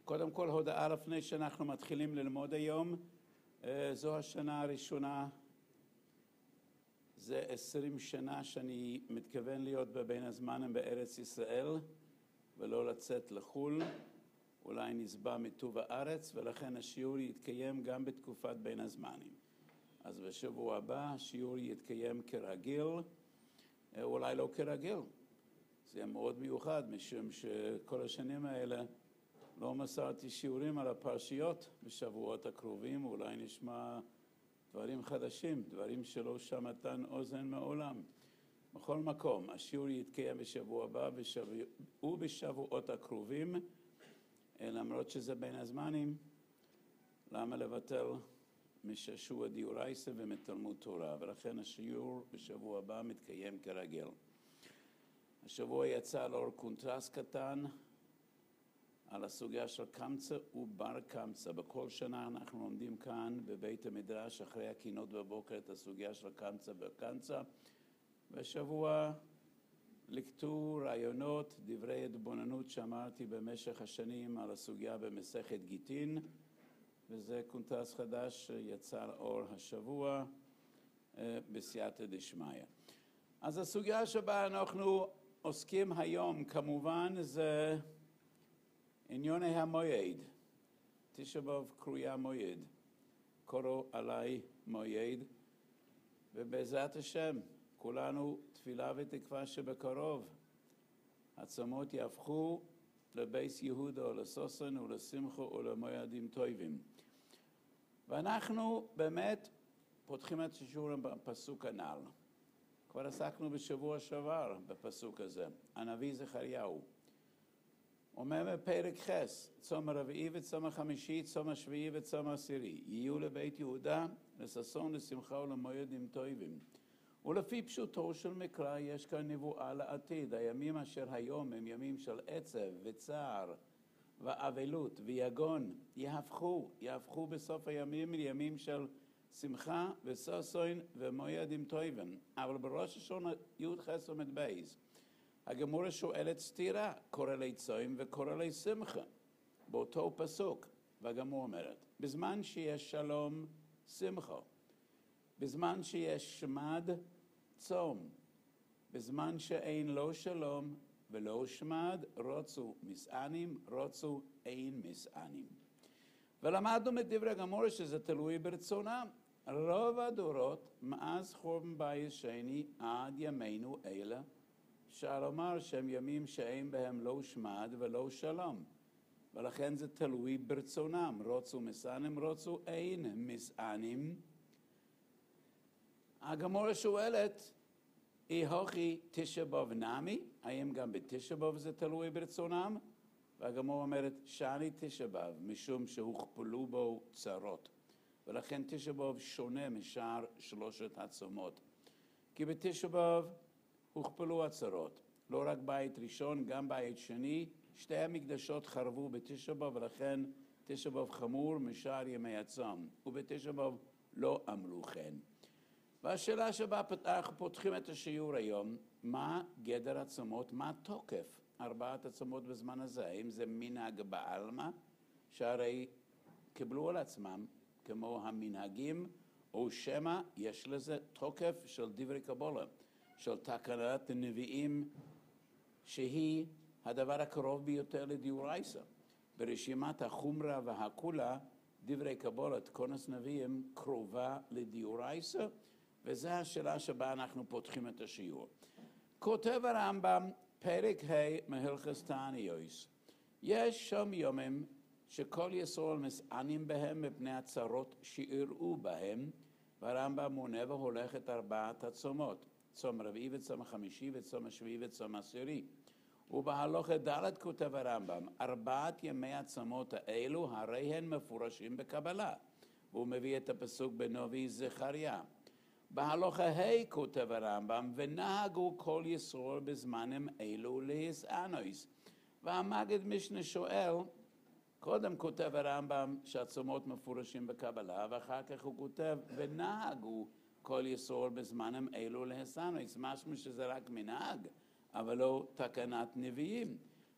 קודם כל, הודעה לפני שאנחנו מתחילים ללמוד היום. זו השנה הראשונה, זה 20 שנה שאני מתכוון להיות בבין הזמנים בארץ ישראל, ולא לצאת לחול. אולי נסבע מטוב הארץ, ולכן השיעור יתקיים גם בתקופת בין הזמנים. אז בשבוע הבא השיעור יתקיים כרגיל, אולי לא כרגיל. זה יהיה מאוד מיוחד, משום שכל השנים האלה לא מסרתי שיעורים על הפרשיות בשבועות הקרובים, אולי נשמע דברים חדשים, דברים שלא שמעתן אוזן מעולם. בכל מקום, השיעור יתקיים בשבוע הבא ובשבועות הקרובים, למרות שזה בין הזמנים, למה לבטל מששוע דיורייסה ומתלמוד תורה, ולכן השיעור בשבוע הבא מתקיים כרגיל. השבוע יצא לאור קונטרסט קטן על הסוגיה של קמצא ובר קמצא. בכל שנה אנחנו לומדים כאן בבית המדרש אחרי הקינות בבוקר את הסוגיה של קמצא וקמצא, והשבוע לקטו רעיונות, דברי התבוננות שאמרתי במשך השנים על הסוגיה במסכת גיטין, וזה קונטרסט חדש שיצא לאור השבוע בסייעתא דשמיא. אז הסוגיה שבה אנחנו עוסקים היום כמובן זה עניוני המועד. תשעה באב קרויה מועד, קוראו עלי מועד, ובעזרת השם כולנו תפילה ותקווה שבקרוב הצומות יהפכו לבייס יהודה או לסוסן או לשמחו או למועדים טובים. ואנחנו באמת פותחים את השיעור בפסוק הנ"ל. כבר עסקנו בשבוע שעבר בפסוק הזה, הנביא זכריהו. אומר בפרק חס, צום הרביעי וצום החמישי, צום השביעי וצום העשירי, יהיו לבית יהודה לששון לשמחה ולמועדים טובים. ולפי פשוטו של מקרא יש כאן נבואה לעתיד. הימים אשר היום הם ימים של עצב וצער ואבלות ויגון, יהפכו בסוף הימים לימים של שמחה וששון ומועדים טובים. אבל בראש השונה י' חס עמוד בייס, הגמרא שואלת סתירה, קורא לי צום וקורא לי שמחה, באותו פסוק. והגמרא אומרת, בזמן שיש שלום, שמחה. בזמן שיש שמד, צום. בזמן שאין לא שלום ולא שמד, רוצו מסענים, רוצו אין מסענים. ולמדנו מדברי הגמרא שזה תלוי ברצונם. רוב הדורות, מאז חורבן בית שני עד ימינו אלה, אפשר לומר שהם ימים שאין בהם לא שמד ולא שלום. ולכן זה תלוי ברצונם. רוצו מסענים, רוצו אין מסענים. הגמרא שואלת, הוכי תשעה באב נמי, האם גם בתשעה באב זה תלוי ברצונם? והגמרא אומרת, שאני תשעה באב, משום שהוכפלו בו צרות. ולכן תשעה באב שונה משאר שלושת הצומות. כי בתשעה באב הוכפלו הצרות. לא רק בית ראשון, גם בית שני, שתי המקדשות חרבו בתשעה באב, ולכן תשעה באב חמור משאר ימי הצום. ובתשעה באב לא אמרו כן. והשאלה שבה אנחנו פותחים את השיעור היום, מה גדר הצומות, מה תוקף ארבעת הצומות בזמן הזה? האם זה מנהג בעלמא, שהרי קיבלו על עצמם כמו המנהגים, או שמא יש לזה תוקף של דברי קבלה, של תקנת הנביאים, שהיא הדבר הקרוב ביותר לדיורייסה. ברשימת החומרה והקולה, דברי קבלה, תקונת נביאים, קרובה לדיורייסה, וזו השאלה שבה אנחנו פותחים את השיעור. כותב הרמב"ם, פרק ה' מהלכות תעניות. יש שם יומים שכל ישראל מסענים בהם מפני הצרות שאירעו בהם, והרמב"ם מונה והולך את ארבעת הצומות, צום רביעי וצום חמישי וצום השביעי וצום עשירי. ובהלכות ד' כותב הרמב"ם, ארבעת ימי הצומות האלו הרי הן מפורשים בקבלה, והוא מביא את הפסוק בנביא זכריה. בהלכה ה' כותב הרמב"ם, ונהגו כל ישראל בזמנים אלו להסענוס. והמגיד משנה שואל, קודם כותב הרמב"ם שהצומות מפורשים בקבלה, ואחר כך הוא כותב, ונהגו כל ישראל בזמנים אלו להסענוס. משמע שזה רק מנהג, אבל לא תקנת נביאים.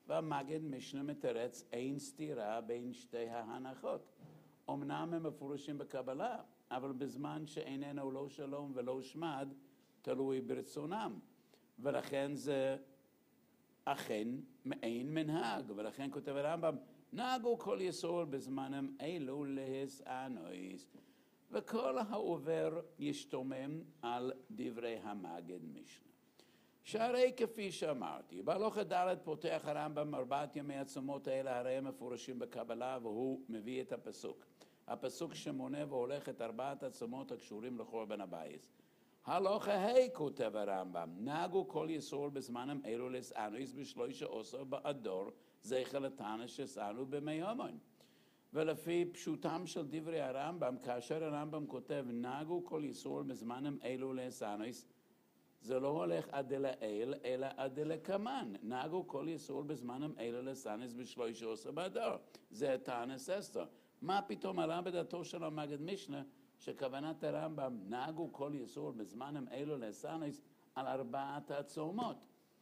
והמגד משנה מתרץ אין סתירה בין שתי ההנחות. אמנם הם מפורשים בקבלה, אבל בזמן שאיננו לא שלום ולא שמד, תלוי ברצונם. ולכן זה אכן מעין מנהג, ולכן כותב הרמב"ם, נהגו כל יסוד בזמנם אלו להסענויס. וכל העובר ישתומם על דברי המגד משנה. שהרי כפי שאמרתי, בהלכה ד' פותח הרמב"ם 4 ימי הצומות האלה, הרי הם מפורשים בקבלה, והוא מביא את הפסוק. הפסוק שמונה והולך את 4 הצומות הקשורים לחורבן הבית. הלכה ה' כותב הרמב"ם, נהגו כל יסוד בזמנם אלו להסענויס בשלושה עשר באדור, זכר לתנא שסענו בימי המון. ולפי פשוטם של דברי הרמב"ם, כאשר הרמב"ם כותב, נהגו כל יסוד בזמנם אלו להסענויס, זה לא הולך עד אל האל, אלא עד אל הקמן. נהגו כל יסוד בזמנם אלו להסענויס בשלושה עשר באדור. זה תנא אסתר. מה פתאום עלה בדעתו של המגד משנה, שכוונת הרמב"ם נהגו כל יסוד בזמנם אלו להסענויס על 4 הצומות?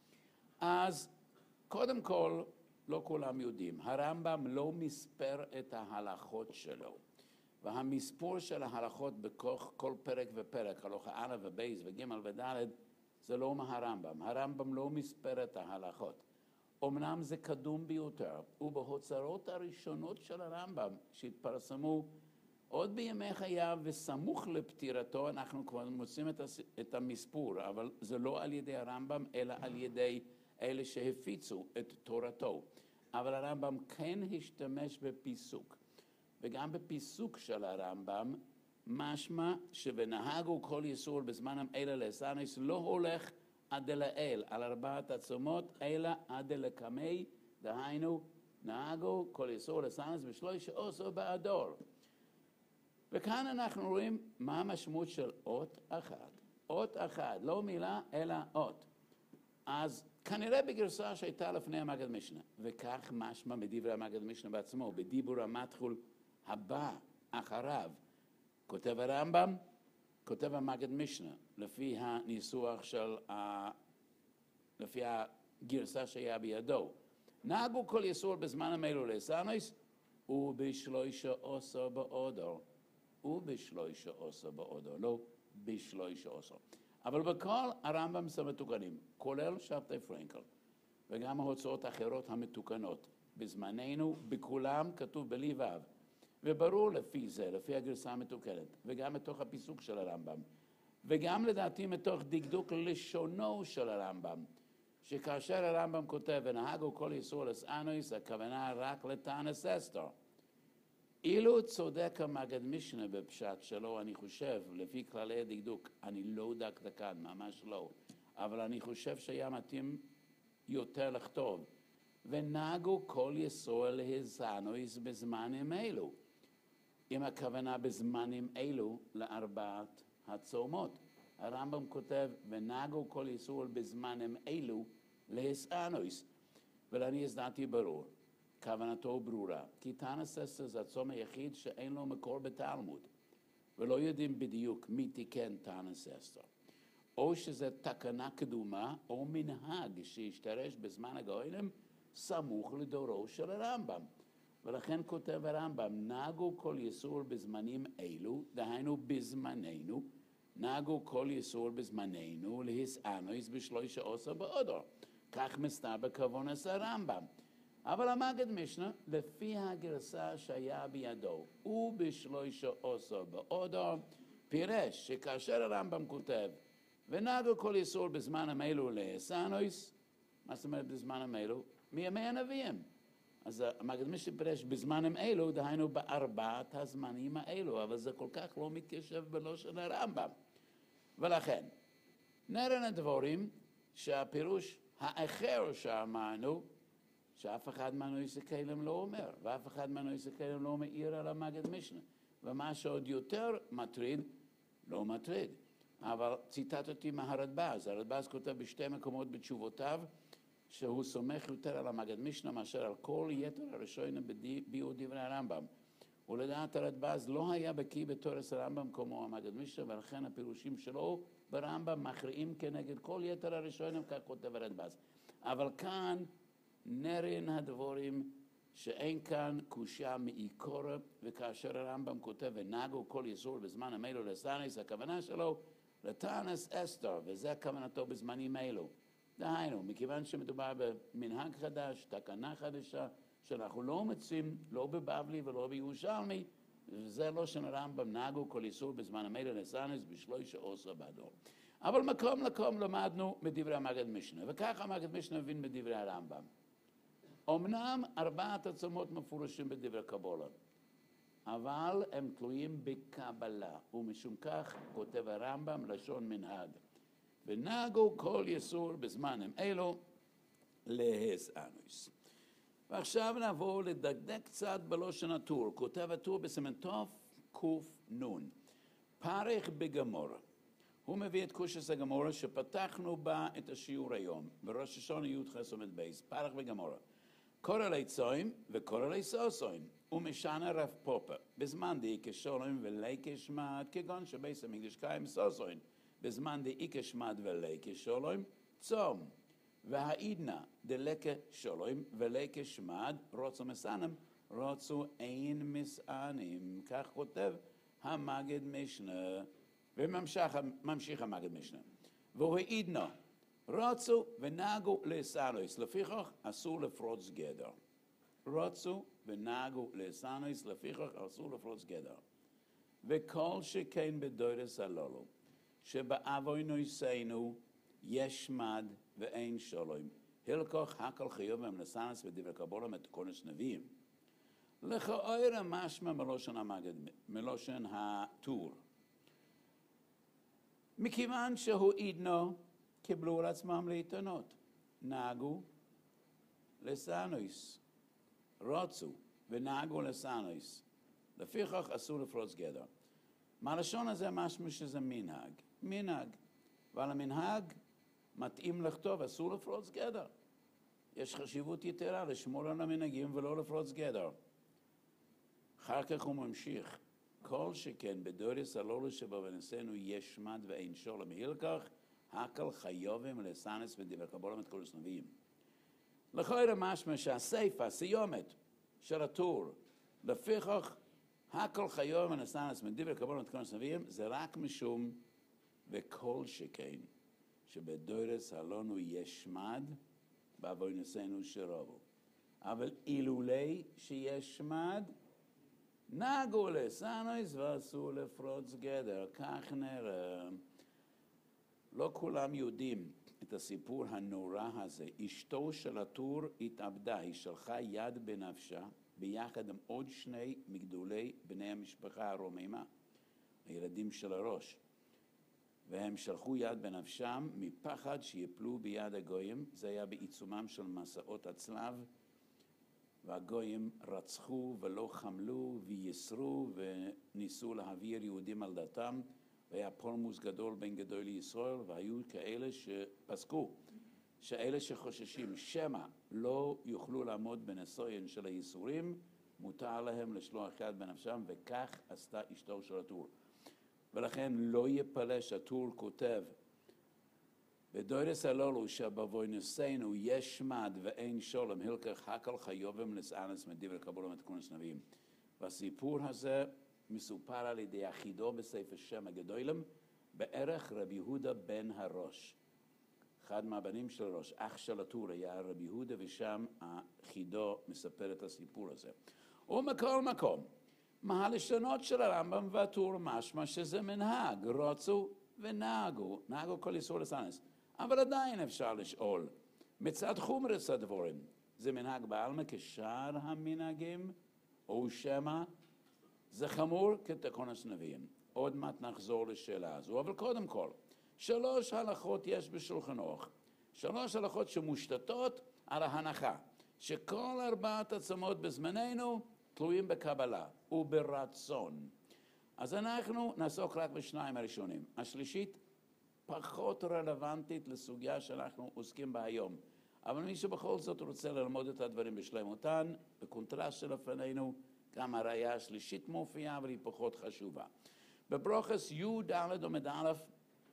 אז קודם כל, לא כולם יודעים, הרמב"ם לא מספר את ההלכות שלו. והמספור של ההלכות בכל פרק ופרק, הלכה א' ובייס וג' וד', זה לא מהרמב"ם. הרמב"ם לא מספר את ההלכות. אמנם זה קדום ביותר, ובהוצאות הראשונות של הרמב"ם שהתפרסמו עוד בימי חייו וסמוך לפטירתו, אנחנו כבר מוצאים את המספור, אבל זה לא על ידי הרמב"ם, אלא על ידי אלה שהפיצו את תורתו. אבל הרמב"ם כן השתמש בפיסוק. וגם בפיסוק של הרמב"ם, משמע שבנהגו כל יסוד בזמנם אלא להסענויס לא הולך עד אל האל, על 4 הצומות, אלא עד אל הקמי, דהיינו, נהגו כל יסוד להסענויס בשלושה עשר באדור. וכאן אנחנו רואים מה המשמעות של אות אחת. אות אחת, לא מילה, אלא אות. אז כנראה בגרסה שהייתה לפני המגד משנה, וכך משמע מדברי המגד משנה בעצמו, בדיבור המתחול הבא אחריו, כותב הרמב"ם, כותב המגד משנה, לפי הניסוח של, לפי הגרסה שהיה בידו. נהגו כל יסוד בזמן אלו להסענויס, ובשלושה עשר באדור. ובשלושה עשר באדור, לא בשלושה עשר. אבל בכל הרמב"ם מתוקנים, כולל שבתאי פרנקל, וגם ההוצאות האחרות המתוקנות. בזמננו, בכולם כתוב בלי ו', וברור לפי זה, לפי הגרסה המתוקנת, וגם מתוך הפיסוק של הרמב"ם, וגם לדעתי מתוך דקדוק לשונו של הרמב"ם, שכאשר הרמב"ם כותב, ונהגו כל יסוד להסענויס, הכוונה רק לתנא אסתר. אילו צודק המגד משנה בפשט שלו, אני חושב, לפי כללי הדקדוק, אני לא דקדקן, ממש לא, אבל אני חושב שהיה מתאים יותר לכתוב, ונהגו כל יסוד להסענויס בזמנים אלו, עם הכוונה בזמנים אלו ל4 הצומות. הרמב"ם כותב, ונהגו כל יסוד בזמנים אלו להסענויס, ולאני הסדעתי ברור. כוונתו ברורה, כי תנא אסתר זה הצום היחיד שאין לו מקור בתלמוד, ולא יודעים בדיוק מי תיקן תנא אסתר. או שזה תקנה קדומה, או מנהג שהשתרש בזמן הגאונים, סמוך לדורו של הרמב"ם. ולכן כותב הרמב"ם, נהגו כל יסוד בזמנים אלו, דהיינו בזמננו, נהגו כל יסוד בזמננו להסענויס בשלושה עשר באדור. כך מסתבר כוונת הרמב"ם. אבל המגד משנה, לפי הגרסה שהיה בידו, ובשלושה עשר באדור, פירש שכאשר הרמב"ם כותב, ונהגו כל יסוד בזמנם אלו להסענויס, מה זאת אומרת בזמנם אלו? מימי הנביאים. אז המגד משנה פירש בזמנם אלו, דהיינו ב4 הזמנים האלו, אבל זה כל כך לא מתיישב בלשון הרמב"ם. ולכן, נראה הדברים שהפירוש האחר שאמרנו, שאף אחד מהנויסי כלים לא אומר, ואף אחד מהנויסי כלים לא מעיר על המגד משנה. ומה שעוד יותר מטריד, לא מטריד. אבל ציטטתי מהרדב"ז. הרדב"ז כותב בשתי מקומות בתשובותיו, שהוא סומך יותר על המגד משנה מאשר על כל יתר הראשונים בביאור דברי הרמב"ם. ולדעת הרדב"ז לא היה בקיא בתורס הרמב"ם כמו המגד משנה, ולכן הפירושים שלו ברמב"ם מכריעים כנגד כל יתר הראשונים, כך כותב הרדב"ז. אבל כאן נרין הדבורים שאין כאן קושיה מעיקורה, וכאשר הרמב"ם כותב ונגו כל יסור בזמן המילוא לסנס, הכוונה שלו לטענס אסתר, וזה כוונתו בזמנים אלו. דהיינו, מכיוון שמדובר במנהג חדש, תקנה חדשה, שאנחנו לא מוצאים לא בבבלי ולא בירושלמי, וזה לא של הרמב"ם נגו כל איסור בזמן המילא לסנס בשלושה עשר בדור. אבל מקום לקום למדנו מדברי המגד משנה, וככה המגד משנה מבין מדברי הרמב"ם. אמנם 4 עצמות מפורשים בדברי קבלה, אבל הם תלויים בקבלה, ומשום כך כותב הרמב"ם לשון מנהג. ונהגו כל יסור בזמנים אלו להסענוס. ועכשיו נעבור לדקדק קצת בלושן הטור. כותב הטור בסימן תק"ן, פרח בגמורה. הוא מביא את קושס הגמורה שפתחנו בה את השיעור היום, בראש השונה י"ח עמוד בייס, פרח בגמורה. קורא לי צוים וקורא לי סוסוים, ומשנה רב פופה, בזמן די כשולם ולי כשמד, כגון שבייס המקדש קיים סוסוים, בזמן די כשמד ולי כשולם, צום. והעידנה דלקה שולם ולקה שמד רוצו מסענם, רוצו אין מסענים. כך כותב המגד משנה, וממשיך המגד משנה. והוא העידנה, רוצו ונהגו לסענוס, לפיכך אסור לפרוץ גדר. רוצו ונהגו לסענוס, לפיכך אסור לפרוץ גדר. וכל שכן בדורס הללו, שבאבוינויסנו יש מד ואין שולם. הלקוח הכל חיובים לסנס בדברי קבלה מתקונס נביאים. לכאורה משמע מלושן הטור. מכיוון שהוא עידנו, קיבלו על עצמם להתענות. נהגו לסנוס. רוצו ונהגו לסנוס. לפיכך אסור לפרוץ גדר. מהלשון הזה משמע שזה מנהג. מנהג. ועל המנהג מתאים לכתוב, אסור לפרוץ גדר. יש חשיבות יתרה לשמור על המנהגים ולא לפרוץ גדר. אחר כך הוא ממשיך, כל שכן בדורס הלולו שבו ונשאנו יש מד ואין שולם, הלקח הכל חיובים לסנס ודבר קבלה מתקונס נביאים. לכאורה משמע שהסיפה, הסיומת של הטור, לפיכך הכל חיובים לסנס ודבר קבלה מתקונס נביאים, זה רק משום וכל שכן. שבדורס הלונו יש מד, בעוונותינו שרבו. אבל אילולי שיש מד, נהגו לסנוס ואסור לפרוץ גדר. כך נראה. לא כולם יודעים את הסיפור הנורא הזה. אשתו של הטור התאבדה, היא שלחה יד בנפשה, ביחד עם עוד 2 מגדולי בני המשפחה הרוממה, הילדים של הראש. והם שלחו יד בנפשם מפחד שיפלו ביד הגויים. זה היה בעיצומם של מסעות הצלב, והגויים רצחו ולא חמלו ויסרו וניסו להעביר יהודים על דתם, והיה פולמוס גדול בין גדול לישראל, והיו כאלה שפסקו שאלה שחוששים שמא לא יוכלו לעמוד בניסיון של הייסורים, מותר להם לשלוח יד בנפשם, וכך עשתה אשתו של הטור. ולכן לא יפלא שהטור כותב בדורס הללו שבעוונותינו יש מד ואין שולם, הלקח הכל חיובים לסענס מדברי קבלה מתקונס נביאים. והסיפור הזה מסופר על ידי אחידו בספר שם הגדולים, בערך רבי יהודה בן הראש. אחד מהבנים של הראש, אח של הטור היה רבי יהודה, ושם אחידו מספר את הסיפור הזה. ומכל מקום, מהלשונות של הרמב"ם והטור משמע שזה מנהג, רוצו ונהגו, נהגו כל איסור לסנס. אבל עדיין אפשר לשאול, מצד חומרס הדבורים, זה מנהג בעלמא כשאר המנהגים, או שמא זה חמור כתקונס נביאים. עוד מעט נחזור לשאלה הזו, אבל קודם כל, 3 הלכות יש בשולחן ערוך, 3 הלכות שמושתתות על ההנחה, שכל 4 עצמות בזמננו תלויים בקבלה וברצון. אז אנחנו נעסוק רק ב2 הראשונים. השלישית פחות רלוונטית לסוגיה שאנחנו עוסקים בה היום. אבל מי שבכל זאת רוצה ללמוד את הדברים בשלמותן, בקונטרסט שלפנינו, גם הראיה השלישית מופיעה, אבל היא פחות חשובה. בברוכס י' ד' עמוד א',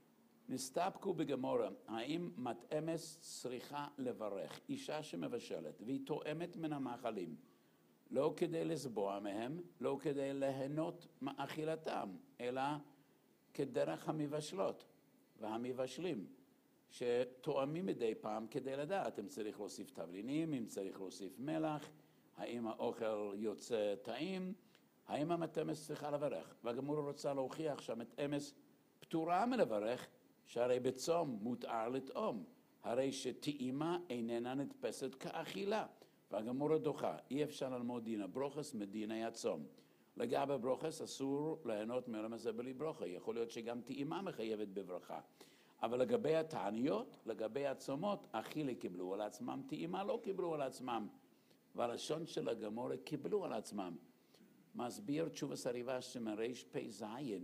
נסתפקו בגמורה, האם מתאמס צריכה לברך? אישה שמבשלת והיא תואמת מן המאכלים, לא כדי לסבוע מהם, לא כדי ליהנות מאכילתם, אלא כדרך המבשלות והמבשלים, שתואמים מדי פעם כדי לדעת אם צריך להוסיף תבלינים, אם צריך להוסיף מלח, האם האוכל יוצא טעים, האם המתאמס צריכה לברך. והגמורה רוצה להוכיח שהמתאמס פטורה מלברך, שהרי בצום מותר לטעום, הרי שטעימה איננה נתפסת כאכילה. והגמורה דוחה, אי אפשר ללמוד דין הברוכס מדיני הצום. לגבי ברוכס אסור ליהנות מעולם הזה בלי ברוכה, יכול להיות שגם טעימה מחייבת בברכה. אבל לגבי התעניות, לגבי הצומות, אכילה קיבלו על עצמם, טעימה לא קיבלו על עצמם. והלשון של הגמורה קיבלו על עצמם. מסביר תשובת הריב"ש שמריש פ"ז,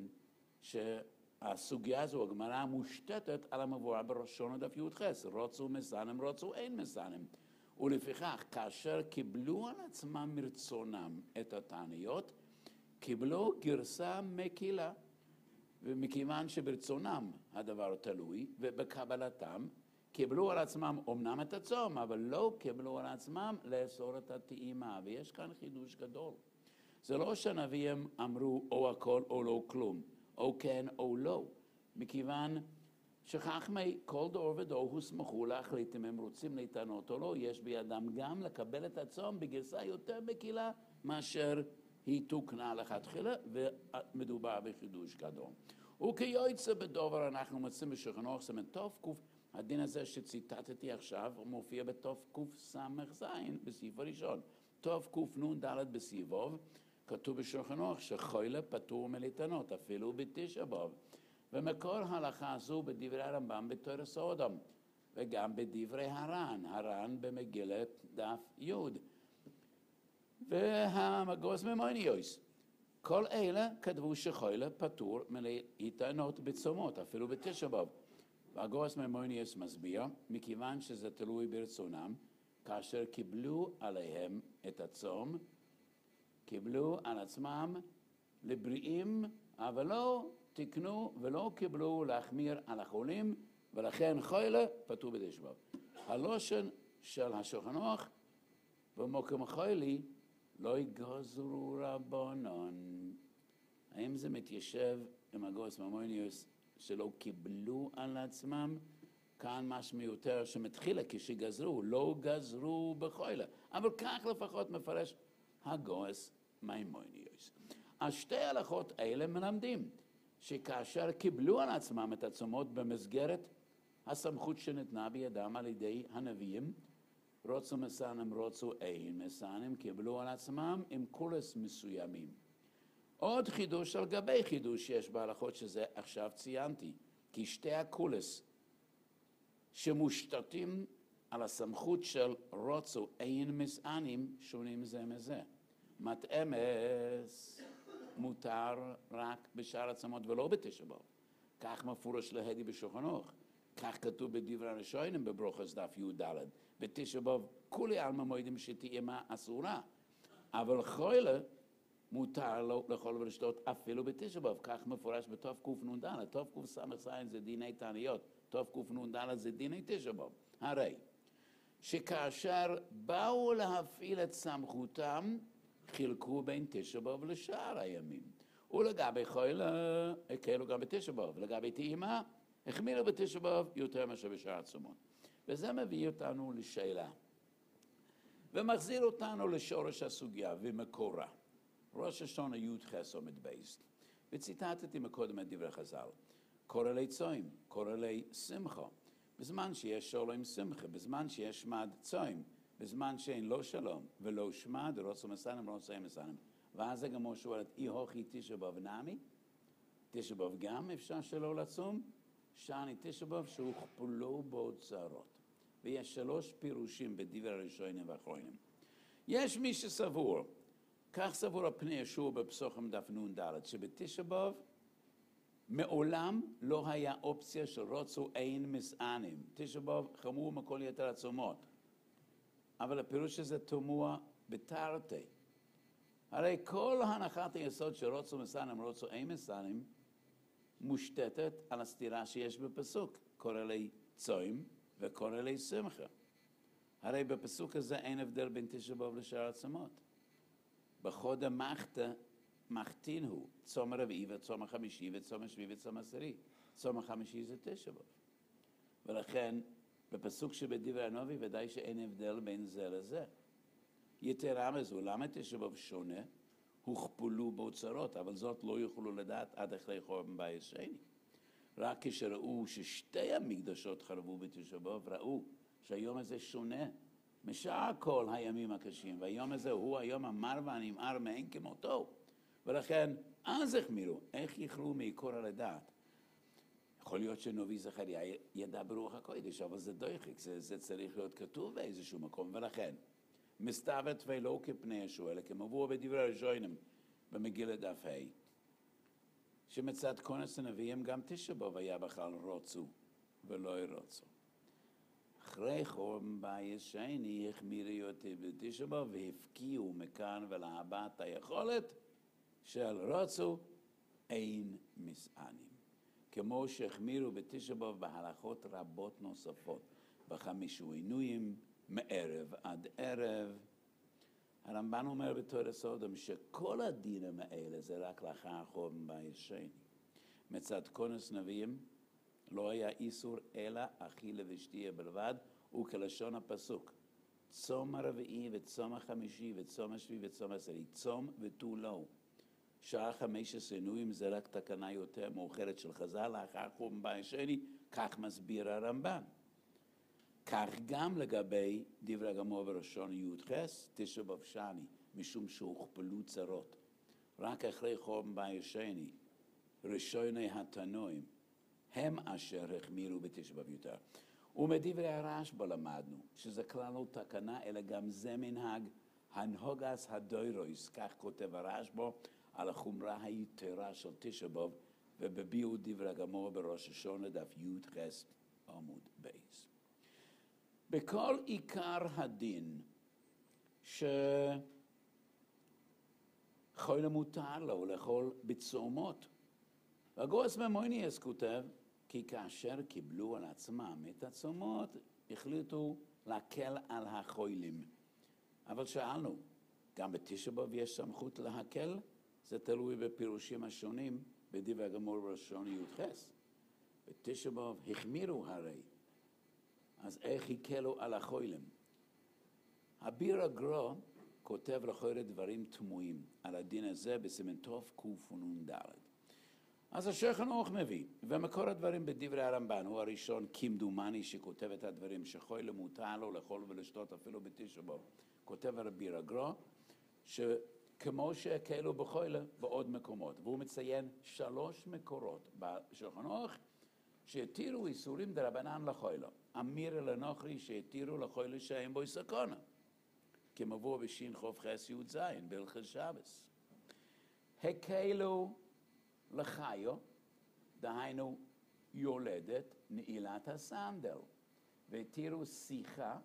שהסוגיה הזו, הגמרא מושתתת על המבואר בראשון דף י"ח, רוצו מסנם, רוצו אין מסנם. ולפיכך, כאשר קיבלו על עצמם מרצונם את התעניות, קיבלו גרסה מקילה. ומכיוון שברצונם הדבר תלוי, ובקבלתם, קיבלו על עצמם אומנם את הצום, אבל לא קיבלו על עצמם לאסור את הטעימה. ויש כאן חידוש גדול. זה לא שהנביאים אמרו או הכל או לא כלום, או כן או לא. מכיוון שחכמי כל דור ודור הוסמכו להחליט אם הם רוצים להתענות או לא, יש בידם גם לקבל את הצום בגרסה יותר מקילה מאשר היא תוקנה לכתחילה, ומדובר בחידוש גדול. וכיוצא בדובר אנחנו מוצאים בשולחן ערוך סימן תק', הדין הזה שציטטתי עכשיו מופיע בתקס"ז בסעיף הראשון. תקנ"ד בסיבוב, כתוב בשולחן ערוך שחולה פטור מלהתענות אפילו בתשעה באב. ומקור ההלכה הזו בדברי הרמב"ם בתורה סודום, וגם בדברי הר"ן במגילת דף י' והמגוס ממוניוס. כל אלה כתבו שחולה פטור מלהתענות בצומות, אפילו בתשעה באב. והגוס ממוניוס מסביר, מכיוון שזה תלוי ברצונם, כאשר קיבלו עליהם את הצום, קיבלו על עצמם לבריאים, אבל לא תקנו ולא קיבלו להחמיר על החולים, ולכן חולה פטור בתשעה באב. הלושן של השולחן ערוך במקום חולי, לא יגזרו רבנן. האם זה מתיישב עם הגוס ממוניוס שלא קיבלו על עצמם? כאן משמע יותר שמתחילה כשגזרו, לא גזרו בחוילה. אבל כך לפחות מפרש הגוס ממוניוס. אז שתי ההלכות האלה מלמדים שכאשר קיבלו על עצמם את הצומות במסגרת הסמכות שניתנה בידם על ידי הנביאים, רוצו מסנם, רוצו אין מסנם, קיבלו על עצמם עם קולס מסוימים. עוד חידוש על גבי חידוש יש בהלכות שזה עכשיו ציינתי, כי שתי הקולס שמושתתים על הסמכות של רוצו אין מסענים שונים זה מזה. מתאמס מותר רק בשאר הצומות ולא בתשעה באב. כך מפורש להדי בשולחן ערוך. כך כתוב בדברי הראשונים בברוכס דף י"ד. בתשעה באב כולי עלמא מועדים שטעימה אסורה, אבל חולה מותר לו לאכול ולשתות אפילו בתשעה באב. כך מפורש בתקנ"ד. תקס"ז זה דיני תעניות, תקנ"ד זה דיני תשעה באב. הרי שכאשר באו להפעיל את סמכותם, חילקו בין תשעה באב לשאר הימים. ולגבי חולה הקלו גם בתשעה באב, לגבי טעימה החמירו בתשעה באב יותר מאשר בשאר הצומות. וזה מביא אותנו לשאלה, ומחזיר אותנו לשורש הסוגיה ומקורה. ראש השונה י"ח עמוד בייס. וציטטתי מקודם את דברי חז"ל. קורא לי צום, קורא לי שמחה. בזמן שיש שלום שמחה, בזמן שיש שמד צום, בזמן שאין לא שלום ולא שמד, רוצו מסנם, רוצו אין מסנם. ואז הגמרא שואלת, אי הוכי תשעה באב נמי? תשעה באב גם אפשר שלא לצום? שאני תשעה באב שהוכפלו בו צרות. ויש 3 פירושים בדברי הראשונים והאחרונים. יש מי שסבור, כך סבור הפני ישוע בפסוחים דף נ"ד, שבתשעה באב מעולם לא היה אופציה של רוצו אין מסענים. תשעה באב חמור מכל יתר הצומות. אבל הפירוש הזה תמוה בתרתי. הרי כל הנחת היסוד של רוצו מסענים, רוצו אין מסענים, מושתתת על הסתירה שיש בפסוק, קורא לי צום וקורא לי שמחה. הרי בפסוק הזה אין הבדל בין תשע באב לשאר הצומות. בחוד המחתא מחתין הוא, צום הרביעי וצום החמישי וצום השביעי וצום העשירי. צום החמישי זה תשע באב. ולכן בפסוק שבדברי הנביא ודאי שאין הבדל בין זה לזה. יתרה מזו, למה תשע באב שונה? הוכפלו בו צרות, אבל זאת לא יוכלו לדעת עד אחרי חורבן בית שני. רק כשראו ששתי המקדשות חרבו בתשע באב, ראו שהיום הזה שונה משאר כל הימים הקשים, והיום הזה הוא היום המר והנמהר מאין כמותו. ולכן אז החמירו, איך יכלו מעיקור על הדעת? יכול להיות שנביא זכריה ידע ברוח הקודש, אבל זה דויחק, זה צריך להיות כתוב באיזשהו מקום, ולכן מסתבת ולא כפני ישוע, אלא כמבוא בדברי הראשונים במגילת דף ה', שמצד כונס הנביאים גם תשע באב היה בכלל רוצו ולא ירוצו. אחרי חורבן בית שני החמירו יותר בתשע באב והפקיעו מכאן ולהבא את היכולת של רוצו אין מסענים. כמו שהחמירו בתשע באב בהלכות רבות נוספות, בחמישו עינויים, מערב עד ערב. הרמב"ן אומר בתורה סודום שכל הדינים האלה זה רק לאחר חורבן בית שני. מצד כונס נביאים לא היה איסור אלא אכילה ושתייה בלבד, וכלשון הפסוק. צום הרביעי וצום החמישי וצום השביעי וצום העשירי, צום ותו לא. שאר 15 עינויים זה רק תקנה יותר מאוחרת של חז"ל לאחר חורבן בית שני, כך מסביר הרמב"ן. כך גם לגבי דברי הגמרא בראשון י"ח, תשע באב שני, משום שהוכפלו צרות. רק אחרי חורבן בית שני, ראשוני התנועים, הם אשר החמירו בתשע באב יותר. ומדברי הרשב"א למדנו שזה כלל לא תקנה, אלא גם זה מנהג הנהוגס הדוירויס, כך כותב הרשב"א על החומרה היתרה של תשע באב, ובביאו דברי הגמרא בראש השונה דף י"ח עמוד בייס. בכל עיקר הדין שחולה מותר לו לאכול בצומות, והגויס ממויניאס כותב כי כאשר קיבלו על עצמם את הצומות, החליטו להקל על החולים. אבל שאלנו, גם בתשע באב יש סמכות להקל? זה תלוי בפירושים השונים בדברי הגמרא בראשון י"ח. בתשע באב החמירו הרי, אז איך הקלו על החולים? הביר הגר"א כותב לכאורה דברים תמוהים על הדין הזה בסימן תוף קנ"ד. אז השולחן ערוך מביא, ומקור הדברים בדברי הרמב"ן הוא הראשון כמדומני שכותב את הדברים שחולה מותר לו לאכול ולשתות אפילו בתשע באב. כותב הביר הגר"א שכמו שהקלו בחולה בעוד מקומות, והוא מציין 3 מקורות בשולחן ערוך שהתירו איסורים דרבנן לחולה. אמיר לנוכרי שהתירו לחולה שאין בו סכנה, כמבוא בשין ח"ח י"ז בהלכות שבס. הקלו לחיו, דהיינו יולדת, נעילת הסנדל, והתירו שיחה,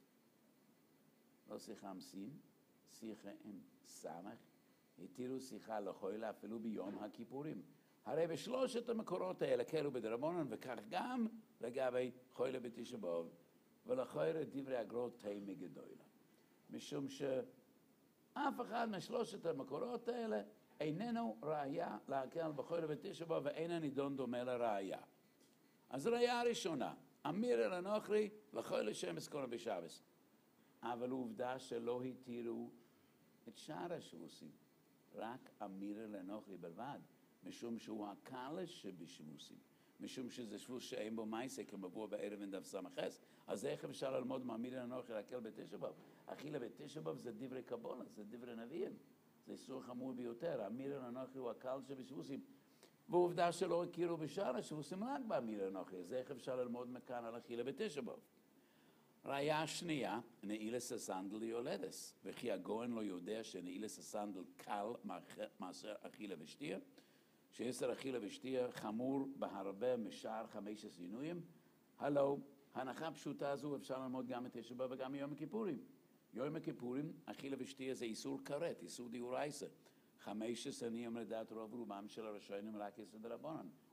לא שיחה עם סין, שיחה עם סמך, התירו שיחה לחולה אפילו ביום הכיפורים. הרי בשלושת המקורות האלה קלו בדרבנן, וכך גם לגבי חולה בתשע באב, ולכאורה דברי הגר"א תימא גדולה. משום שאף אחד משלושת המקורות האלה איננו ראיה להקל בחולה בתשע באב, ואין הנידון דומה לראיה. אז ראיה הראשונה, אמיר לנוכרי לחולה שאין בו סכנה בשבס. אבל עובדה שלא התירו את שאר השבוסים, רק אמיר לנוכרי בלבד. משום שהוא הקל שבשבוסים, משום שזה שבוס שאין בו מייסה כמבוא בערב אין דף סמ"ס, אז איך אפשר ללמוד מאמיר לנוכרי להקל בתשע באב? אכילה בתשע באב זה דברי קבלה, זה דברי נביאים, זה איסור חמור ביותר. אמיר לנוכרי הוא הקל שבשבוסים, ועובדה שלא הכירו בשאר השבוסים רק באמיר לנוכרי, אז איך אפשר ללמוד מכאן על אכילה בתשע באב? ראיה שנייה, נעילת הסנדל יולדס, וכי הגויין לא יודע שנעילת הסנדל קל מאשר אכילה ושתייה, שיסר אכילה ושתייה חמור בהרבה משאר 15 עינויים. הלו, הנחה פשוטה זו אפשר ללמוד גם את תשע באב וגם יום הכיפורים. יום הכיפורים, אכילה ושתייה זה איסור כרת, איסור דאורייתא. 15 עינויים לדעת רוב רובם של הראשונים רק איסור דרבנן.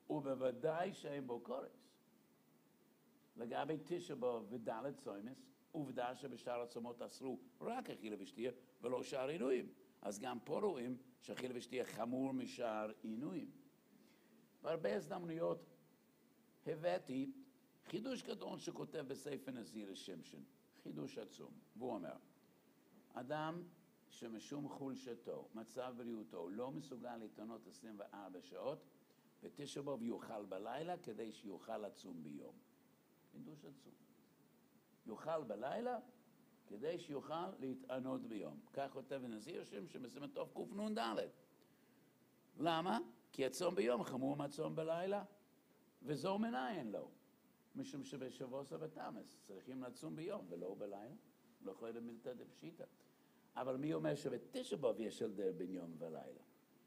ובוודאי שאין בו קורס. לגבי תשע באב ודלת צומס, עובדה שבשאר הצומות אסרו רק אכילה ושתייה ולא שאר עינויים. אז גם פה רואים שאכילה ושתייה חמור משאר עינויים. בהרבה הזדמנויות הבאתי חידוש גדול שכותב בספר נזיר שמשון, חידוש עצום, והוא אומר, אדם שמשום חולשתו, מצב בריאותו, לא מסוגל להתענות 24 שעות, בתשע באב יאכל בלילה כדי שיוכל לצום ביום. חידוש עצום. יאכל בלילה כדי שיוכל להתענות ביום. כך כותב נזיר שמשון בסימן תוף קנ"ד. למה? כי הצום ביום חמור מהצום בלילה, וזו מנין לו. משום שבשבוע בתמוז צריכים לצום ביום ולא בלילה, לא יכול למילתא דפשיטא. אבל מי אומר שבתשע באב יש הבדל בין יום ולילה?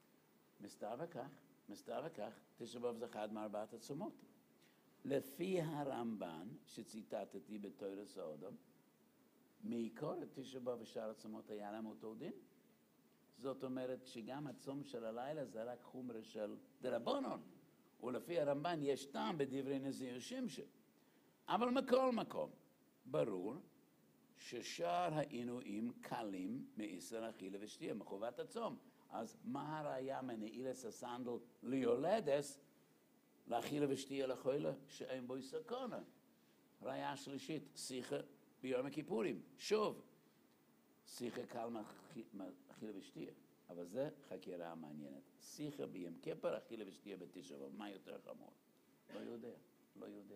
מסתבר וכך, תשע באב זה אחד מארבעת הצומות. לפי הרמב"ן שציטטתי בתורת האדם, מעיקר תשע באב ושאר הצומות היה להם אותו דין. זאת אומרת שגם הצום של הלילה זה רק חומרה של דרבנן, ולפי הרמב"ן יש טעם בדברי נזיר שמשון. אבל מכל מקום, ברור ששאר העינויים קלים מאיסור אכילה ושתייה, מחובת הצום. אז מה הראיה מנעילת הסנדל ליולדת לאכילה ושתייה לחולה שאין בו סכנה? ראיה שלישית, שיחה ביום הכיפורים. שוב, שיחה קל מאכילה ושתייה, אבל זה חקירה מעניינת. שיחה ביום כיפר, אכילה ושתייה בתשע באב, מה יותר חמור? לא יודע.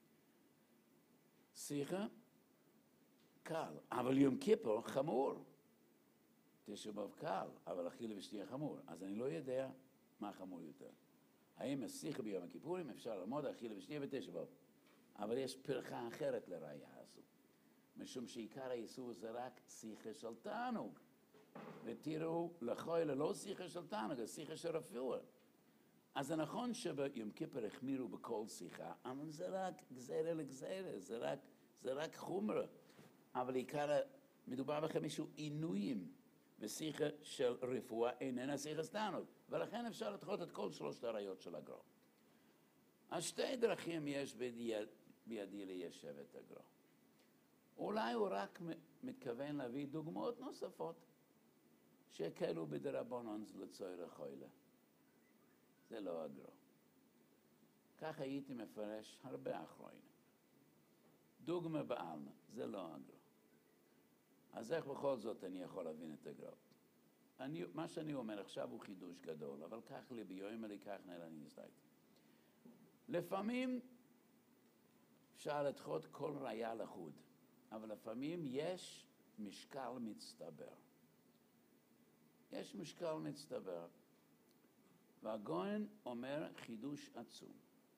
שיחה קל, אבל יום כיפר חמור. תשע באב קל, אבל אכילה ושתייה חמור. אז אני לא יודע מה חמור יותר. האם השיחה ביום הכיפורים אפשר ללמוד אכילה ושתייה בתשע באב? אבל יש פרחה אחרת לראיה הזו. משום שעיקר האיסור זה רק שיחה של תענוג. ותראו, לחולה לא שיחה של תענוג, זה שיחה של רפואה. אז זה נכון שביום כיפר החמירו בכל שיחה, אבל זה רק גזירה לגזירה, זה רק חומרה. אבל עיקר, מדובר בכם איזשהו עינויים, ושיחה של רפואה איננה שיחה תענוג, ולכן אפשר לדחות את כל שלושת הראיות של הגר"א. אז שתי דרכים יש בידי ליישב את הגר"א. אולי הוא רק מתכוון להביא דוגמאות נוספות שהקלו בדרבנן לצורך חולה. זה לא הגר"א. כך הייתי מפרש הרבה אחרונים. דוגמה בעלמא, זה לא הגר"א. אז איך בכל זאת אני יכול להבין את הגר"א? מה שאני אומר עכשיו הוא חידוש גדול, אבל כך לי ביום אלי כך נראה אני הזדהיתי. לפעמים אפשר לדחות כל ראיה לחוד, אבל לפעמים יש משקל מצטבר. יש משקל מצטבר. והגאון אומר חידוש עצום.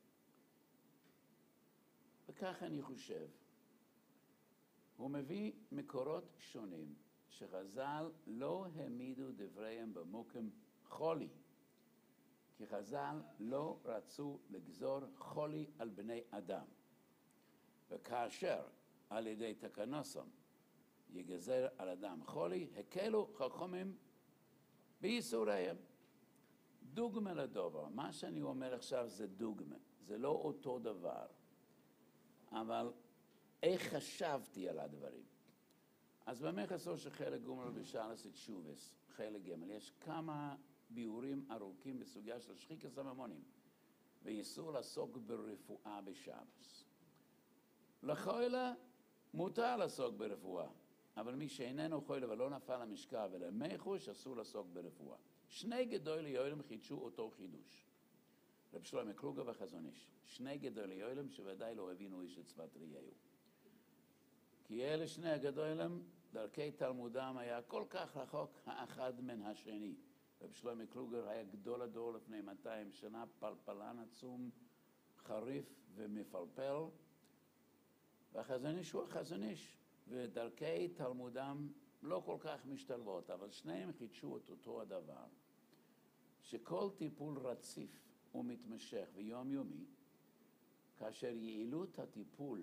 וכך אני חושב. הוא מביא מקורות שונים שחז"ל לא העמידו דבריהם במוקם חולי, כי חז"ל לא רצו לגזור חולי על בני אדם. וכאשר על ידי תקנוסם יגזר על אדם חולי, הקלו חכמים בייסוריהם. דוגמה לדבר, מה שאני אומר עכשיו זה דוגמה, זה לא אותו דבר, אבל איך חשבתי על הדברים. אז במכסו של חלק ג' בשאלת תשובס, חלק ג', יש כמה ביאורים ארוכים בסוגיה של שחיקת סממונים, ואיסור לעסוק ברפואה בשבס. לחולה מותר לעסוק ברפואה, אבל מי שאיננו חולה ולא נפל למשכב ולמחוש אסור לעסוק ברפואה. שני גדולי עולם חידשו אותו חידוש. רב שלמה קלוגר וחזון איש. שני גדולי עולם שוודאי לא הבינו איש את שפת ראיהו. כי אלה שני הגדולים, דרכי תלמודם היה כל כך רחוק האחד מן השני. רב שלמה קלוגר היה גדול הדור לפני 200 שנה, פלפלן עצום, חריף ומפלפל, והחזון איש הוא החזון איש, ודרכי תלמודם לא כל כך משתלבות, אבל שניהם חידשו את אותו הדבר, שכל טיפול רציף ומתמשך ויומיומי, כאשר יעילות הטיפול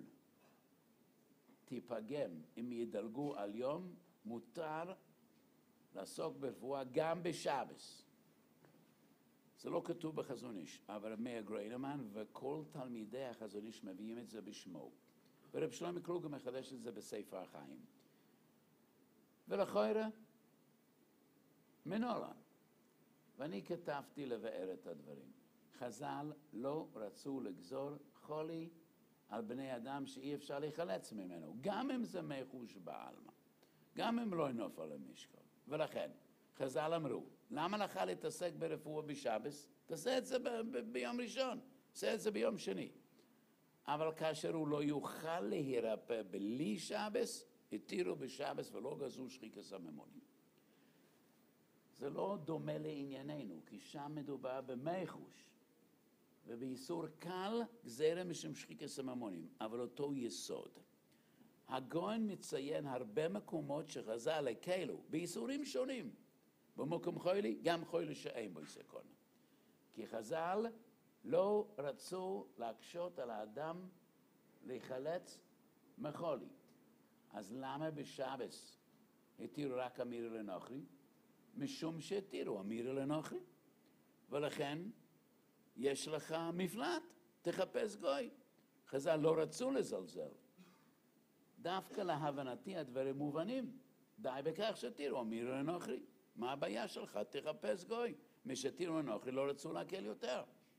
תיפגם אם ידלגו על יום, מותר לעסוק ברפואה גם בשבס. זה לא כתוב בחזון איש, אבל מאיר גריינמן וכל תלמידי החזון איש מביאים את זה בשמו. ורב שלמה קלוגר מחדש את זה בספר החיים. ולכאורה, מנורה. ואני כתבתי לבאר את הדברים. חז"ל לא רצו לגזור חולי על בני אדם שאי אפשר להיחלץ ממנו, גם אם זה מחוש בעלמא, גם אם לא נופל למשקל. ולכן, חז"ל אמרו, למה לך להתעסק ברפואה בשבס? תעשה את זה ביום ראשון, תעשה את זה ביום שני. אבל כאשר הוא לא יוכל להירפא בלי שבס, התירו בשבס ולא גזרו שחיקת סממונים. זה לא דומה לענייננו, כי שם מדובר במחוש, ובאיסור קל גזירה משום שחיקת סממונים, אבל אותו יסוד. הגאון מציין הרבה מקומות שחז"ל הקלו, באיסורים שונים. במקום חולי, גם חולי שאין בו סכנה. כי חז"ל לא רצו להקשות על האדם להיחלץ מחולי. אז למה בשבס התירו רק אמירה לנוכרי? משום שהתירו אמירה לנוכרי. ולכן יש לך מפלט, תחפש גוי. חז"ל לא רצו לזלזל. דווקא להבנתי הדברים מובנים. די בכך שתירו אמירה לנוכרי. מה הבעיה שלך? תחפש גוי. מי שתירו לנוכרי לא רצו להקל יותר.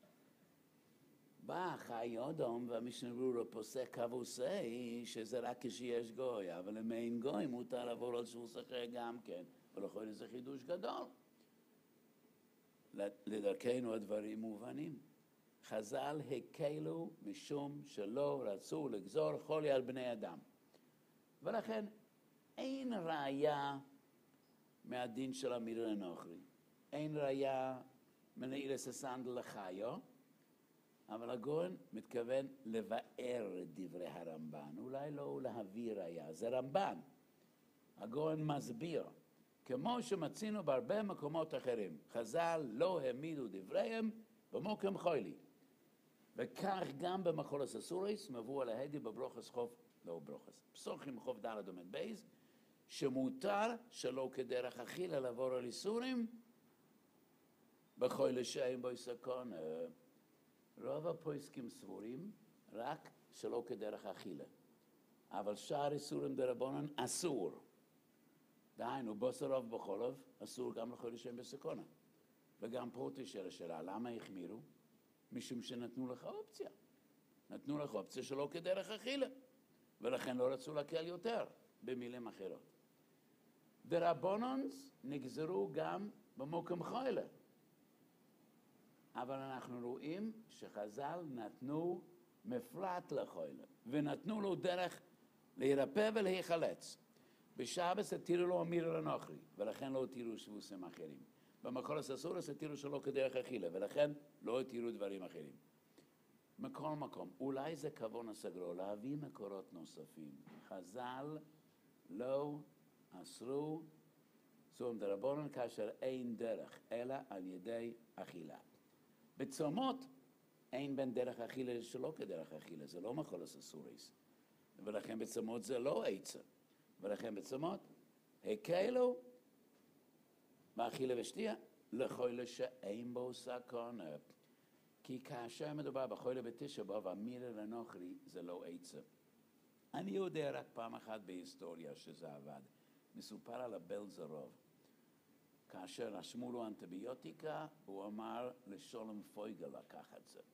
בא חי אדום והמשנה ברורה פוסק כבוסי שזה רק כשיש גוי, אבל אם אין גוי מותר לעבור על סוס אחר גם כן, ולכל זה חידוש גדול. לדרכנו הדברים מובנים. חז"ל הקלו משום שלא רצו לגזור חולי על בני אדם. ולכן אין ראיה מהדין של אמירה לנוכרי. אין ראיה מנעילס הסנדל לחיו, אבל הגאון מתכוון לבאר את דברי הרמב"ן, אולי לא להביא ראיה, זה רמב"ן. הגאון מסביר, כמו שמצינו בהרבה מקומות אחרים, חז"ל לא העמידו דבריהם במוקם חולי. וכך גם במחולת הסורס מבוא על ההדי בברוכס חוף, לא ברוכס, פסוחים חוף ד' עמוד בייס, שמותר שלא כדרך אכילה לעבור על איסורים, בחולי שאין בו סכנה. רוב הפוסקים סבורים רק שלא כדרך אכילה. אבל שאר איסורים דרבנן אסור. דהיינו, בוסר רוב בחולב אסור גם לחולי שאין בסכנה. וגם פה תשאל השאלה, למה החמירו? משום שנתנו לך אופציה. נתנו לך אופציה שלא כדרך אכילה. ולכן לא רצו להקל יותר, במילים אחרות. דרבננס נגזרו גם במוקם חולי. אבל אנחנו רואים שחז"ל נתנו מפלט לחולי, ונתנו לו דרך להירפא ולהיחלץ. בשבס התירו לו אמירה לנוכרי, ולכן לא התירו שבוסים אחרים. במחולת הסורס התירו שלא כדרך אכילה, ולכן לא התירו דברים אחרים. מכל מקום, אולי זה כוון הסגרו, להביא מקורות נוספים. חז"ל לא אסרו צום דרבנן כאשר אין דרך, אלא על ידי אכילה. בצומות אין בין דרך אכילה שלא כדרך אכילה, זה לא מחולת הסורס. ולכן בצומות זה לא עצה. ולכן בצומות הקלו באכילה ושתייה לחולי שאין בו סכנה. כי כאשר מדובר בחולי בתשעה באב אמירה לנוכרי זה לא עצה. אני יודע רק פעם אחת בהיסטוריה שזה עבד. מסופר על הבלזרוב. כאשר רשמו לו אנטיביוטיקה, הוא אמר לשולם פויגל לקחת זה.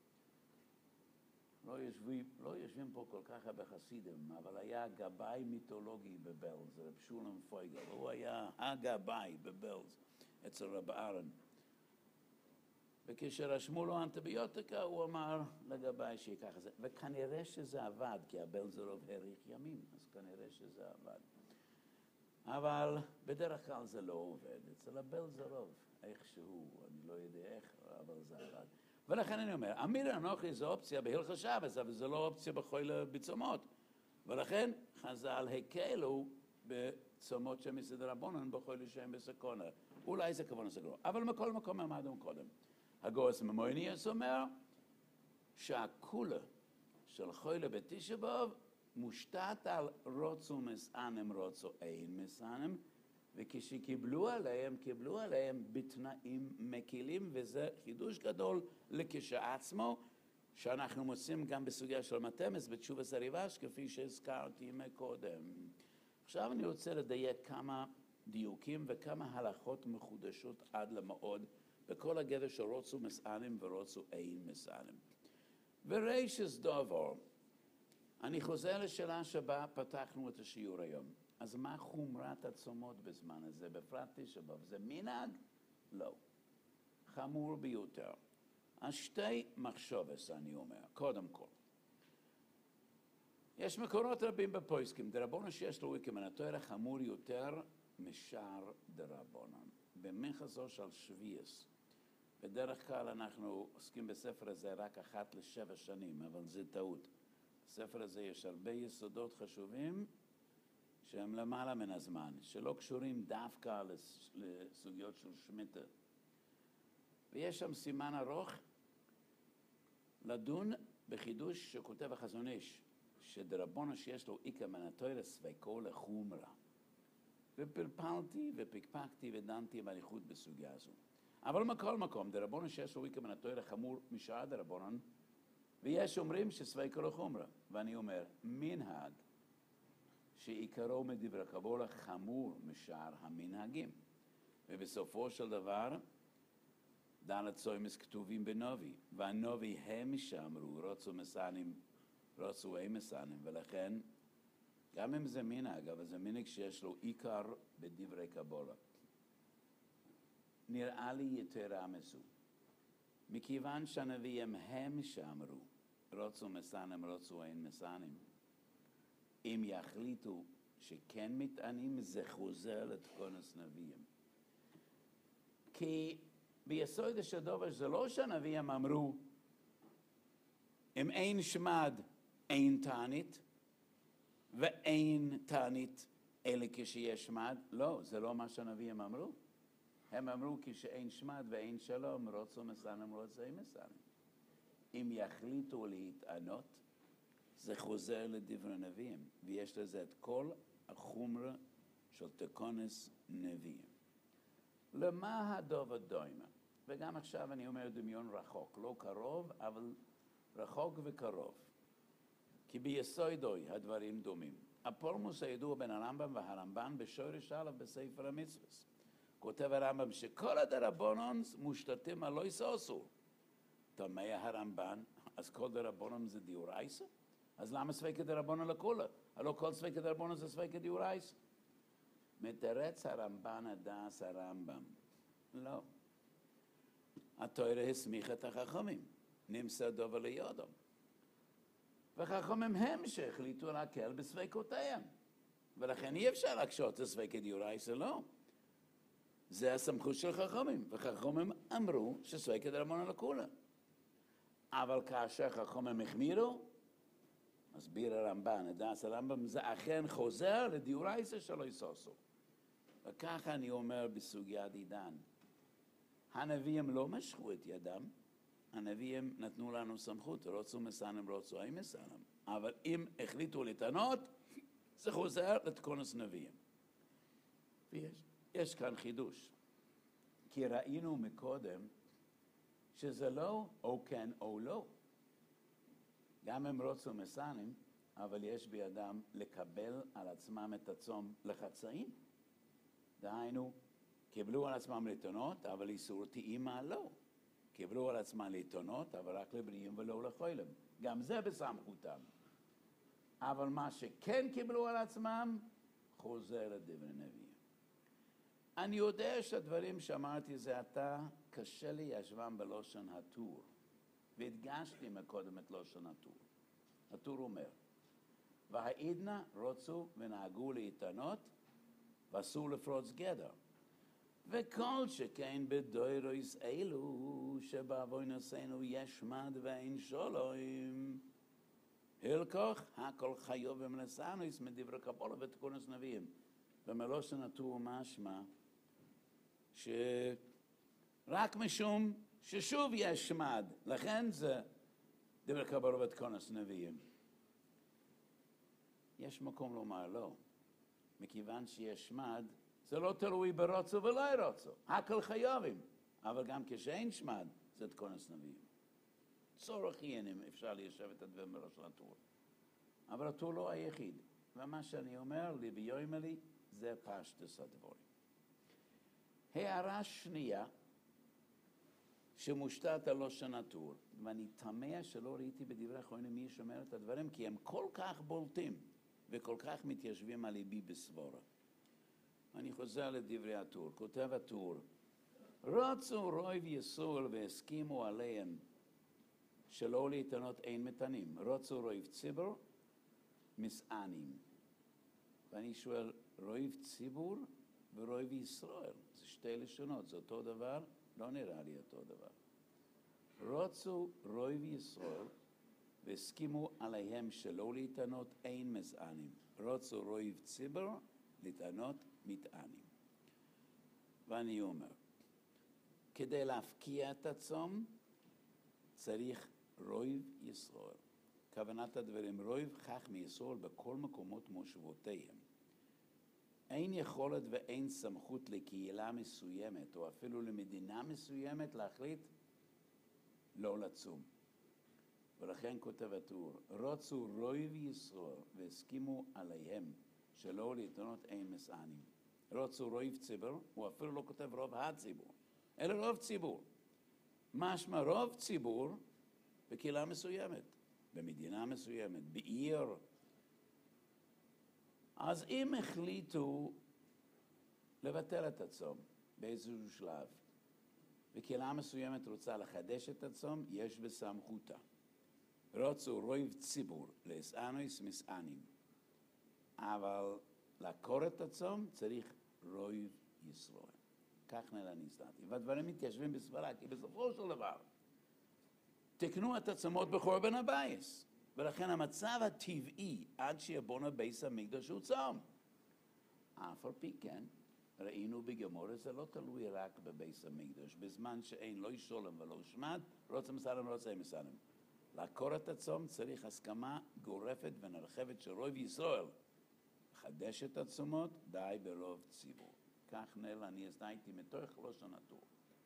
לא יושבים פה כל כך הרבה חסידים, אבל היה גבאי מיתולוגי בבלז, רב שולם פויגל. הוא היה הגבאי בבלז אצל רב ארן. וכשרשמו לו אנטיביוטיקה, הוא אמר לגבאי שיקח את זה. וכנראה שזה עבד, כי הבלזרוב האריך ימים, אז כנראה שזה עבד. אבל בדרך כלל זה לא עובד. אצל הבלזרוב, איכשהו, אני לא יודע איך, אבל זה עבד. ולכן אני אומר, אמירה לנוכרי זו אופציה בהלכות שבס, אבל זו לא אופציה בחולי בצומות. ולכן חז"ל הקלו בצומות שמסדרבנן בחולי שהם בסכנה. אולי זה כוון הסגרו. אבל מכל מקום עמדנו קודם. הגאוס ממויניאס אומר שהכולה של חולי בתשעה באב מושתת על רוצו מסענם, רוצו אין מסענם, וכשקיבלו עליהם בתנאים מקילים, וזה חידוש גדול לכשעצמו, שאנחנו מוצאים גם בסוגיה של מתמס, בתשובס הריב"ש, כפי שהזכרתי מקודם. עכשיו אני רוצה לדייק כמה דיוקים וכמה הלכות מחודשות עד למאוד, בכל הגדר של רוצו מסענים ורוצו אין מסענים. ורישס דובר, אני חוזר לשאלה שבה פתחנו את השיעור היום. אז מה חומרת הצומות בזמן הזה, בפרט תשעה באב? זה מנהג? לא. חמור ביותר. אז שתי מחשבס אני אומר, קודם כל. יש מקורות רבים בפויסקים, דרבנן שיש לו כמן התורה חמור יותר משאר דרבנן. במחזו של שביעס. בדרך כלל אנחנו עוסקים בספר הזה רק אחת ל7 שנים, אבל זה טעות. בספר הזה יש הרבה יסודות חשובים שהם למעלה מן הזמן, שלא קשורים דווקא לסוגיות של שמיטה. ויש שם סימן ארוך לדון בחידוש שכותב החזון איש, שדרבנן שיש לו עיקר מן התורה ספקו לחומרה. ופלפלתי ופקפקתי ודנתי באריכות בסוגיה הזו. אבל מכל מקום, דרבנן שיש לו עיקר מן התורה חמור משאר דרבנן, ויש אומרים שספקו לחומרה. ואני אומר, מנהג שעיקרו מדברי קבלה חמור משאר המנהגים. ובסופו של דבר, ד' צומס כתובים בנובי, והנובי הם שאמרו, רוצו מסענים, רוצו אין מסענים, ולכן, גם אם זה מנהג, אבל זה מנהג שיש לו עיקר בדברי קבלה. נראה לי יתרה מזו. מכיוון שהנביאים הם שאמרו, רוצו מסענים, רוצו אין מסענים, אם יחליטו שכן מתענים, זה חוזר לתקונס נביאים. כי ביסוד של הדבר זה לא שהנביאים אמרו, אם אין שמד, אין תענית, ואין תענית אלא כשיש שמד. לא, זה לא מה שהנביאים אמרו. הם אמרו כשאין שמד ואין שלום, רוצו מסענים, רוצו אין מסענים. אם יחליטו להתענות, זה חוזר לדברי נביאים, ויש לזה את כל החומרה של תקונס נביאים. למה הדבר דומה? וגם עכשיו אני אומר דמיון רחוק, לא קרוב, אבל רחוק וקרוב. כי ביסודוי הדברים דומים. הפולמוס הידוע בין הרמב"ם והרמב"ן בשורש א' בספר המצוות. כותב הרמב"ם שכל הדרבנן מושתתים על לא יסוסו. תמה הרמב"ן, אז כל דרבנן זה דיורייסה? אז למה ספקא דרבנן לכולה? הלא כל ספקא דרבנן זה ספקא דיורייסה. מתרץ הרמב"ן הדס הרמב"ם. לא. התורה הסמיכה את החכמים. נמסר דובר ליודו. וחכמים הם שהחליטו להקל בספקותיהם. ולכן אי אפשר להקשות לספקא דיורייסה, לא. זה הסמכות של חכמים. וחכמים אמרו שספקא דרבנן לכולה. אבל כאשר חכמים החמירו, מסביר הרמב"ן, הדס הרמב"ם, זה אכן חוזר לדיורייסה שלא יסוסו. וככה אני אומר בסוגיית עידן. הנביאים לא משכו את ידם, הנביאים נתנו לנו סמכות, רוצו מסענים, רוצו אין מסענים. אבל אם החליטו להתענות, זה חוזר לתקונס נביאים. ויש כאן חידוש. כי ראינו מקודם שזה לא או כן או לא. גם הם רוצו מסענים, אבל יש בידם לקבל על עצמם את הצום לחצאים. דהיינו, קיבלו על עצמם להתענות, אבל איסור טעימה לא. קיבלו על עצמם להתענות, אבל רק לבריאים ולא לחולים. גם זה בסמכותם. אבל מה שכן קיבלו על עצמם, חוזר לדברי נביאים. אני יודע שהדברים שאמרתי זה עתה, קשה לי ישבם בלושן הטור. והדגשתי מקודם את לושן הטור. הטור אומר, והעידנה רוצו ונהגו להתענות, ואסור לפרוץ גדר. וכל שכן בדוירויס אלו שבעוונותינו יש מד ואין שלום, הלקוח הכל חיוב ומנסנוס מדברי קבלה ותקונס נביאים. במלושן הטור משמע שרק משום ששוב יש מד, לכן זה דברי קבלה ותקונס נביאים. יש מקום לומר לא. מכיוון שיש מד, זה לא תלוי ברוצו ולא רוצו. הכל חייבים. אבל גם כשאין שמד, זה תכונס נביאים. צורך עניינים אפשר ליישב את הדברים בראש של הטור. אבל הטור לא היחיד. ומה שאני אומר, לי ביומלי, זה פשטוס הדבורים. הערה שנייה, שמושתת על לושן הטור, ואני תמה שלא ראיתי בדברי האחרונים מי שומר את הדברים, כי הם כל כך בולטים וכל כך מתיישבים על ליבי בסבורה. אני חוזר לדברי הטור, כותב הטור, רצו רוב יסול והסכימו עליהם שלא להתענות אין מתנים, רצו רוב ציבור מסענים. ואני שואל, רוב ציבור ורוב ישראל, זה שתי לשונות, זה אותו דבר? לא נראה לי אותו דבר. רצו רוב ישראל והסכימו עליהם שלא להתענות אין מסענים, רצו רוב ציבור להתענות מתענים. ואני אומר, כדי להפקיע את הצום, צריך רוב ישראל. כוונת הדברים, רוב חכמי ישראל בכל מקומות מושבותיהם. אין יכולת ואין סמכות לקהילה מסוימת, או אפילו למדינה מסוימת, להחליט לא לצום. ולכן כותב הטור, רצו רוב ישראל והסכימו עליהם שלא להתענות אין מסענים. רצו רוב ציבור, הוא אפילו לא כותב רוב הציבור, אלא רוב ציבור. משמע רוב ציבור בקהילה מסוימת, במדינה מסוימת, בעיר. אז אם החליטו לבטל את הצום באיזשהו שלב, וקהילה מסוימת רוצה לחדש את הצום, יש בסמכותה. רצו רוב ציבור להסענוס מסענים. אבל לעקור את הצום צריך רוב ישראל. כך נראה נסתתי. והדברים מתיישבים בסברה, כי בסופו של דבר תקנו את הצומות בחורבן הבייס. ולכן המצב הטבעי עד שיבונה בייס המקדש הוא צום. אף על פי כן, ראינו בגמורה, זה לא תלוי רק בבייס המקדש. בזמן שאין לא שולם ולא שמד, רוצה מסעלם רוצה מסעלם. לעקור את הצום צריך הסכמה גורפת ונרחבת של רוב ישראל. לחדש את הצומות, די ברוב ציבור. כך נראה, אני הסדייתי מתוך לושן הטור.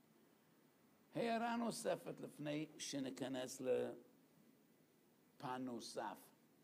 הערה נוספת לפני שניכנס לפן נוסף.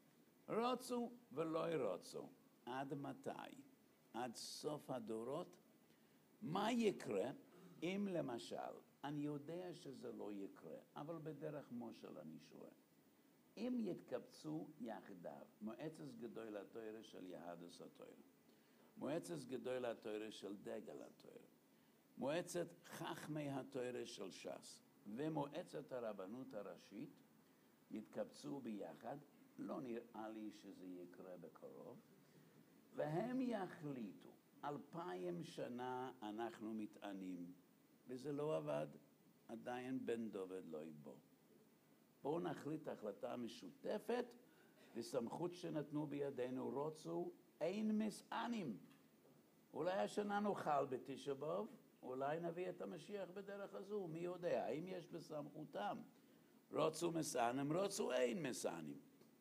רצו ולא רצו. עד מתי? עד סוף הדורות? מה יקרה אם למשל, אני יודע שזה לא יקרה, אבל בדרך מושל אני שואל. אם יתקבצו יחדיו, מועצת גדול התורה של יהדות התורה, מועצת גדול התורה של דגל התורה, מועצת חכמי התורה של ש"ס, ומועצת הרבנות הראשית, יתקבצו ביחד, לא נראה לי שזה יקרה בקרוב, והם יחליטו, 2000 שנה אנחנו מתענים, וזה לא עבד, עדיין בן דוד לא יבוא. בואו נחליט החלטה משותפת, וסמכות שנתנו בידינו רוצו, אין מסענים. אולי השנה נאכל בתשעה באב, אולי נביא את המשיח בדרך הזו, מי יודע, האם יש בסמכותם? רוצו מסענים, רוצו אין מסענים.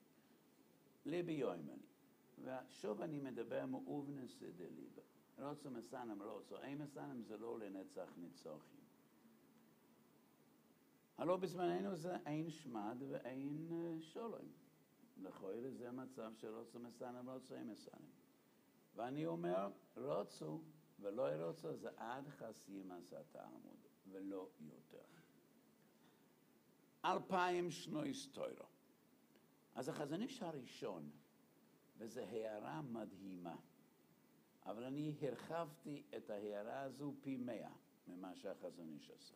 ליבי יוימני. ושוב אני מדבר מאובנס דליבה. רוצו מסענים, רוצו אין מסענים, זה לא לנצח נצחים. הלא בזמננו זה אין שמד ואין שולם. לכאורה זה מצב של רוצו מסענים, רוצו אין מסענים. ואני אומר, רוצו ולא רוצו זה עד חסים עשה תעמוד, ולא יותר. 2000 שנות היסטוריה. אז החזון איש הראשון, וזו הערה מדהימה, אבל אני הרחבתי את ההערה הזו פי 100 ממה שהחזון איש עשה.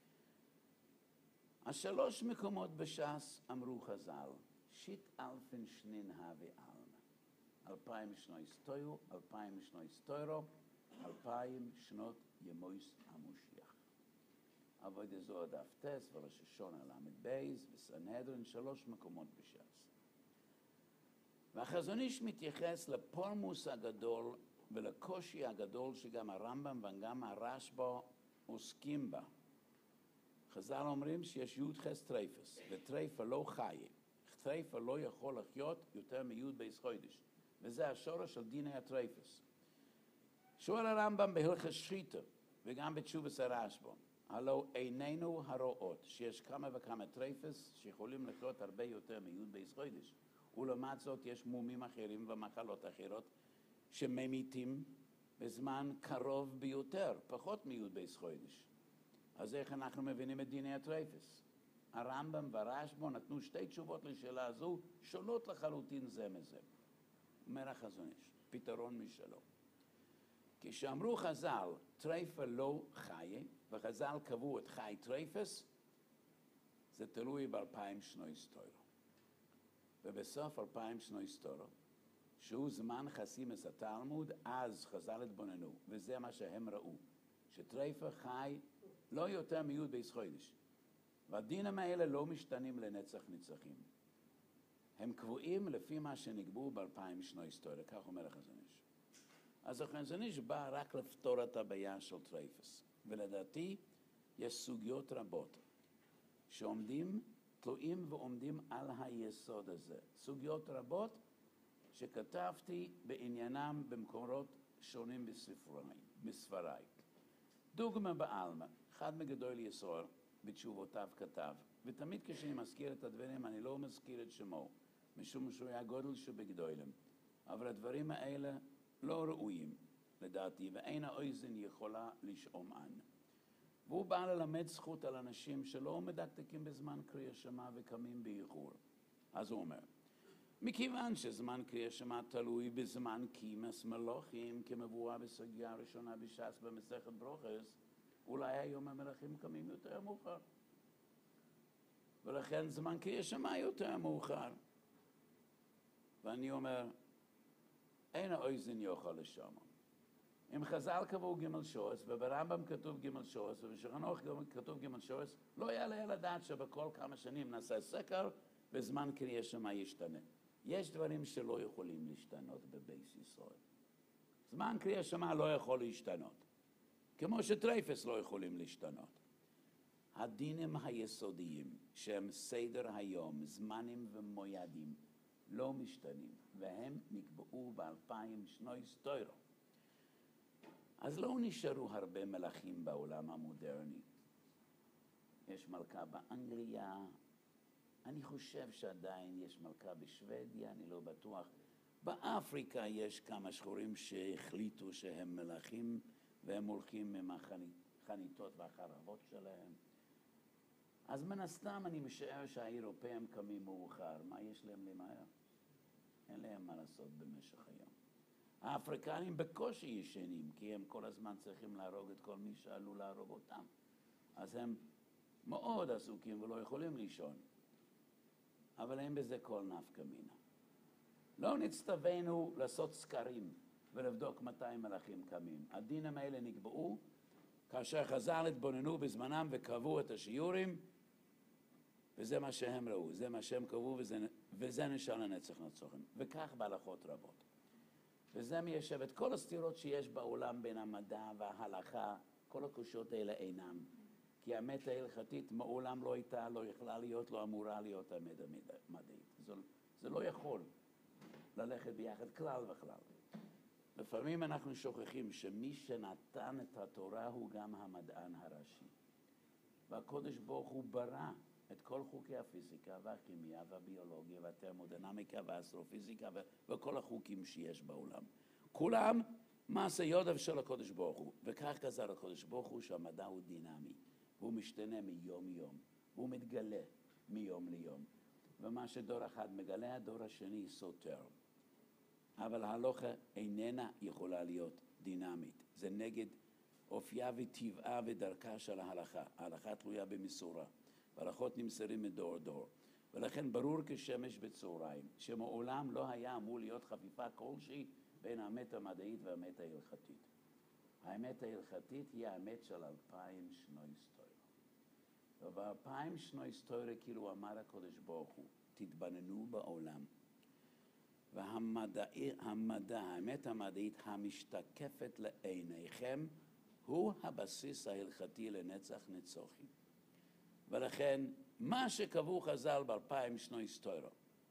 השלוש מקומות בש"ס אמרו חז"ל, 7,000 שנים הווה עלמא. 2000 שנות היסטוריה, 2000 שנות היסטוריה, 2000 שנות ימויס המשיח. עבודה זו דף טס וראש השונה למד בייז וסנהדרין, 3 מקומות בש"ס. והחזון איש מתייחס לפולמוס הגדול ולקושי הגדול שגם הרמב"ם וגם הרשב"א עוסקים בה. חז"ל אומרים שיש י"ח טרייפס, וטרייפה לא חיה. טרייפה לא יכול לחיות יותר מי' בייס חודש, וזה השורש של דיני הטרייפס. שואל הרמב"ם בהלכות שחיטה, וגם בתשובת הרשב"ם, הלא איננו הרואות שיש כמה וכמה טרפס שיכולים לחיות הרבה יותר מיוד בייס חודש. ולעומת זאת יש מומים אחרים ומחלות אחרות שממיתים בזמן קרוב ביותר, פחות מיוד בייס חודש. אז איך אנחנו מבינים את דיני הטרפס? הרמב"ם והרשב"ם נתנו שתי תשובות לשאלה הזו, שונות לחלוטין זה מזה. אומר החזון איש, פתרון משלו. כשאמרו חז"ל, טרפה לא חיה, וחז"ל קבעו את חי טרפס, זה תלוי ב2000 שנות היסטוריה. ובסוף 2000 שנות היסטוריה, שהוא זמן חסימת התלמוד, אז חז"ל התבוננו, וזה מה שהם ראו, שטרפה חי לא יותר מיוד בייס חודש. והדינים האלה לא משתנים לנצח נצחים. הם קבועים לפי מה שנקבעו ב2000 שנות היסטוריה, כך אומר החזון איש. אז החזון איש בא רק לפתור את הבעיה של טרפס. ולדעתי יש סוגיות רבות שעומדים, תלויים ועומדים על היסוד הזה. סוגיות רבות שכתבתי בעניינם במקורות שונים בספריי. דוגמה בעלמא, אחד מגדול ישראל בתשובותיו כתב, ותמיד כשאני מזכיר את הדברים אני לא מזכיר את שמו, משום שהוא היה גודל שבגדולים. אבל הדברים האלה לא ראויים לדעתי, ואין האוזן יכולה לשומען. והוא בא ללמד זכות על אנשים שלא מדקדקים בזמן קריאת שמע וקמים באיחור. אז הוא אומר, מכיוון שזמן קריאת שמע תלוי בזמן קימס מלוכים, כמבואר בסוגיה הראשונה בש"ס במסכת ברוכס, אולי היום המלכים קמים יותר מאוחר. ולכן זמן קריאת שמע יותר מאוחר. ואני אומר, אין האוזן יוכל לשמוע. אם חז"ל קבעו ג' שורש, וברמב"ם כתוב ג' שורש, ובשולחן ערוך כתוב ג' שורש, לא יעלה על הדעת שבכל כמה שנים נעשה סקר, וזמן קריאת שמע ישתנה. יש דברים שלא יכולים להשתנות בבייס ישראל. זמן קריאת שמע לא יכול להשתנות. כמו שטרפס לא יכולים להשתנות. הדינים היסודיים, שהם סדר היום, זמנים ומועדים, לא משתנים, והם נקבעו ב2000 שנות היסטוריה. אז לא נשארו הרבה מלכים בעולם המודרני. יש מלכה באנגליה, אני חושב שעדיין יש מלכה בשוודיה, אני לא בטוח. באפריקה יש כמה שחורים שהחליטו שהם מלכים, והם הולכים עם החניתות והחרבות שלהם. אז מן הסתם אני משער שהאירופאים קמים מאוחר. מה יש להם למהר? אין להם מה לעשות במשך היום. האפריקנים בקושי ישנים, כי הם כל הזמן צריכים להרוג את כל מי שעלול להרוג אותם. אז הם מאוד עסוקים ולא יכולים לישון. אבל אין בזה כל נפקא מינה. לא נצטווינו לעשות סקרים ולבדוק מתי מלכים קמים. הדינים האלה נקבעו כאשר חז"ל התבוננו בזמנם וקבעו את השיעורים, וזה מה שהם ראו, זה מה שהם קבעו, וזה נשאר לנצח נצחים. וכך בהלכות רבות. וזה מיישב את כל הסתירות שיש בעולם בין המדע וההלכה, כל הקושיות האלה אינם. כי האמת ההלכתית מעולם לא הייתה, לא יכלה להיות, לא אמורה להיות האמת המדעית. זה לא יכול ללכת ביחד כלל וכלל. לפעמים אנחנו שוכחים שמי שנתן את התורה הוא גם המדען הראשי. והקודש ברוך הוא ברא את כל חוקי הפיזיקה והכימיה והביולוגיה והתרמודינמיקה והאסטרופיזיקה וכל החוקים שיש בעולם. כולם מעשה ידיו של הקודש ברוך הוא. וכך גזר הקודש ברוך הוא שהמדע הוא דינמי. והוא משתנה מיום יום. והוא מתגלה מיום ליום. ומה שדור אחד מגלה, הדור השני סותר. אבל ההלכה איננה יכולה להיות דינמית. זה נגד אופייה וטבעה ודרכה של ההלכה. ההלכה תלויה במסורה. והלכות נמסרים מדור דור. ולכן ברור כשמש בצהריים, שמעולם לא היה אמור להיות חפיפה כלשהי בין האמת המדעית והאמת ההלכתית. האמת ההלכתית היא האמת של 2000 שנות היסטוריה. וב2000 שנות היסטוריה כאילו אמר הקדוש ברוך הוא, תתבוננו בעולם. והמדע, האמת המדעית המשתקפת לעיניכם, הוא הבסיס ההלכתי לנצח נצחים. ולכן, מה שקבעו חז"ל ב2000 שנות היסטוריה,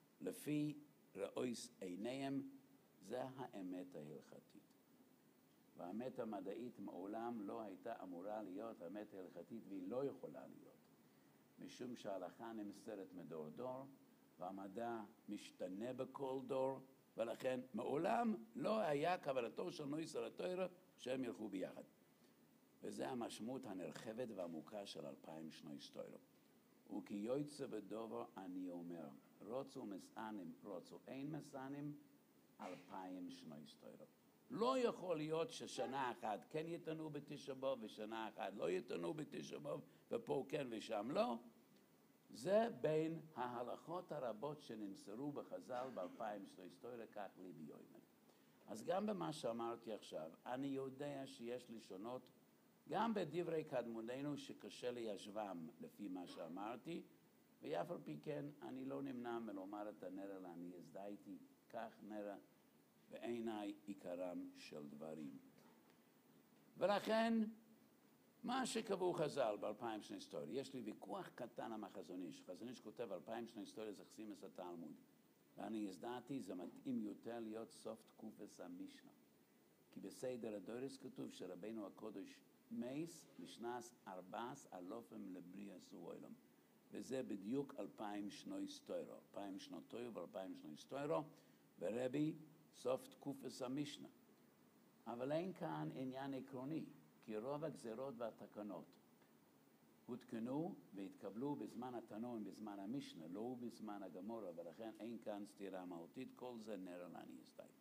לפי ראויס עיניהם, זה האמת ההלכתית. והאמת המדעית מעולם לא הייתה אמורה להיות האמת ההלכתית, והיא לא יכולה להיות. משום שההלכה נמסרת מדור דור, והמדע משתנה בכל דור, ולכן מעולם לא היה כוונתו של מויסר התורה שהם ילכו ביחד. וזה המשמעות הנרחבת והעמוקה של 2000 שנות היסטוריה. וכי יוצא בדובר אני אומר, רוצו מסענים, רוצו אין מסענים, 2000 שנות היסטוריה. לא יכול להיות ששנה אחת כן יתנו בתשעה באב ושנה אחת לא יתנו בתשעה באב, ופה כן ושם לא. זה בין ההלכות הרבות שנמסרו בחז"ל ב2000 שנות היסטוריה, כך לי ביומא. אז גם במה שאמרתי עכשיו, אני יודע שיש לשונות גם בדברי קדמוננו שקשה ליישבם לפי מה שאמרתי, ואף על פי כן אני לא נמנע מלומר את הנראה לעני הזדהיתי, כך נראה בעיניי עיקרם של דברים. ולכן, מה שקבעו חז"ל ב2000 שנות היסטוריה, יש לי ויכוח קטן עם החזון איש. חזון איש כותב 2000 שנות היסטוריה זה חסימס התלמוד. ואני הזדהתי, זה מתאים יותר להיות סוף תקופת המשנה. כי בסדר הדורס כתוב שרבנו הקודש מייס לשנס 14,000 לבריאת העולם. וזה בדיוק 2000 שנות היסטוריה. 2000 שנות טוב ו2000 שנות היסטוריה, ורבי סוף תקופת המשנה. אבל אין כאן עניין עקרוני, כי רוב הגזירות והתקנות הותקנו והתקבלו בזמן התנון, בזמן המשנה, לא בזמן הגמורה, ולכן אין כאן סתירה מהותית, כל זה נראה לעני הזדהיתי.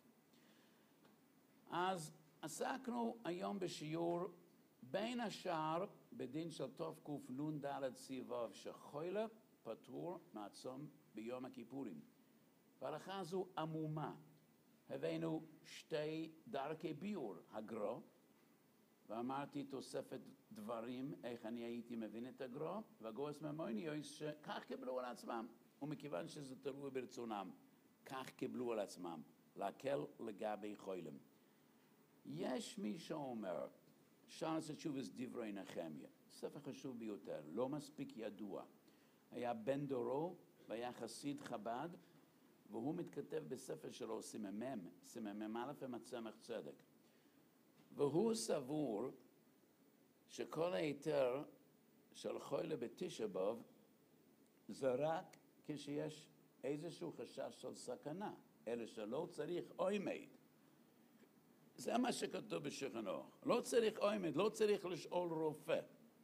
אז עסקנו היום בשיעור בין השאר בדין של תוף קנ"ד סיבוב שחוילה פטור מהצום ביום הכיפורים. וההלכה הזו עמומה. הבאנו שתי דרכי ביור, הגרו, ואמרתי תוספת דברים, איך אני הייתי מבין את הגרו, והגויס ממוניוס שכך קיבלו על עצמם, ומכיוון שזה תלוי ברצונם, כך קיבלו על עצמם, להקל לגבי חוילם. יש מי שאומר, שער תשובס דברי נחמיה, ספר חשוב ביותר, לא מספיק ידוע. היה בן דורו והיה חסיד חב"ד, והוא מתכתב בספר שלו סיממם א' ומצמח צדק. והוא סבור שכל היתר של חוילה בתשעה באב זה רק כשיש איזשהו חשש של סכנה, אלא שלא צריך עומד. זה מה שכתוב בשולחן אורוך. לא צריך עומד, לא צריך לשאול רופא.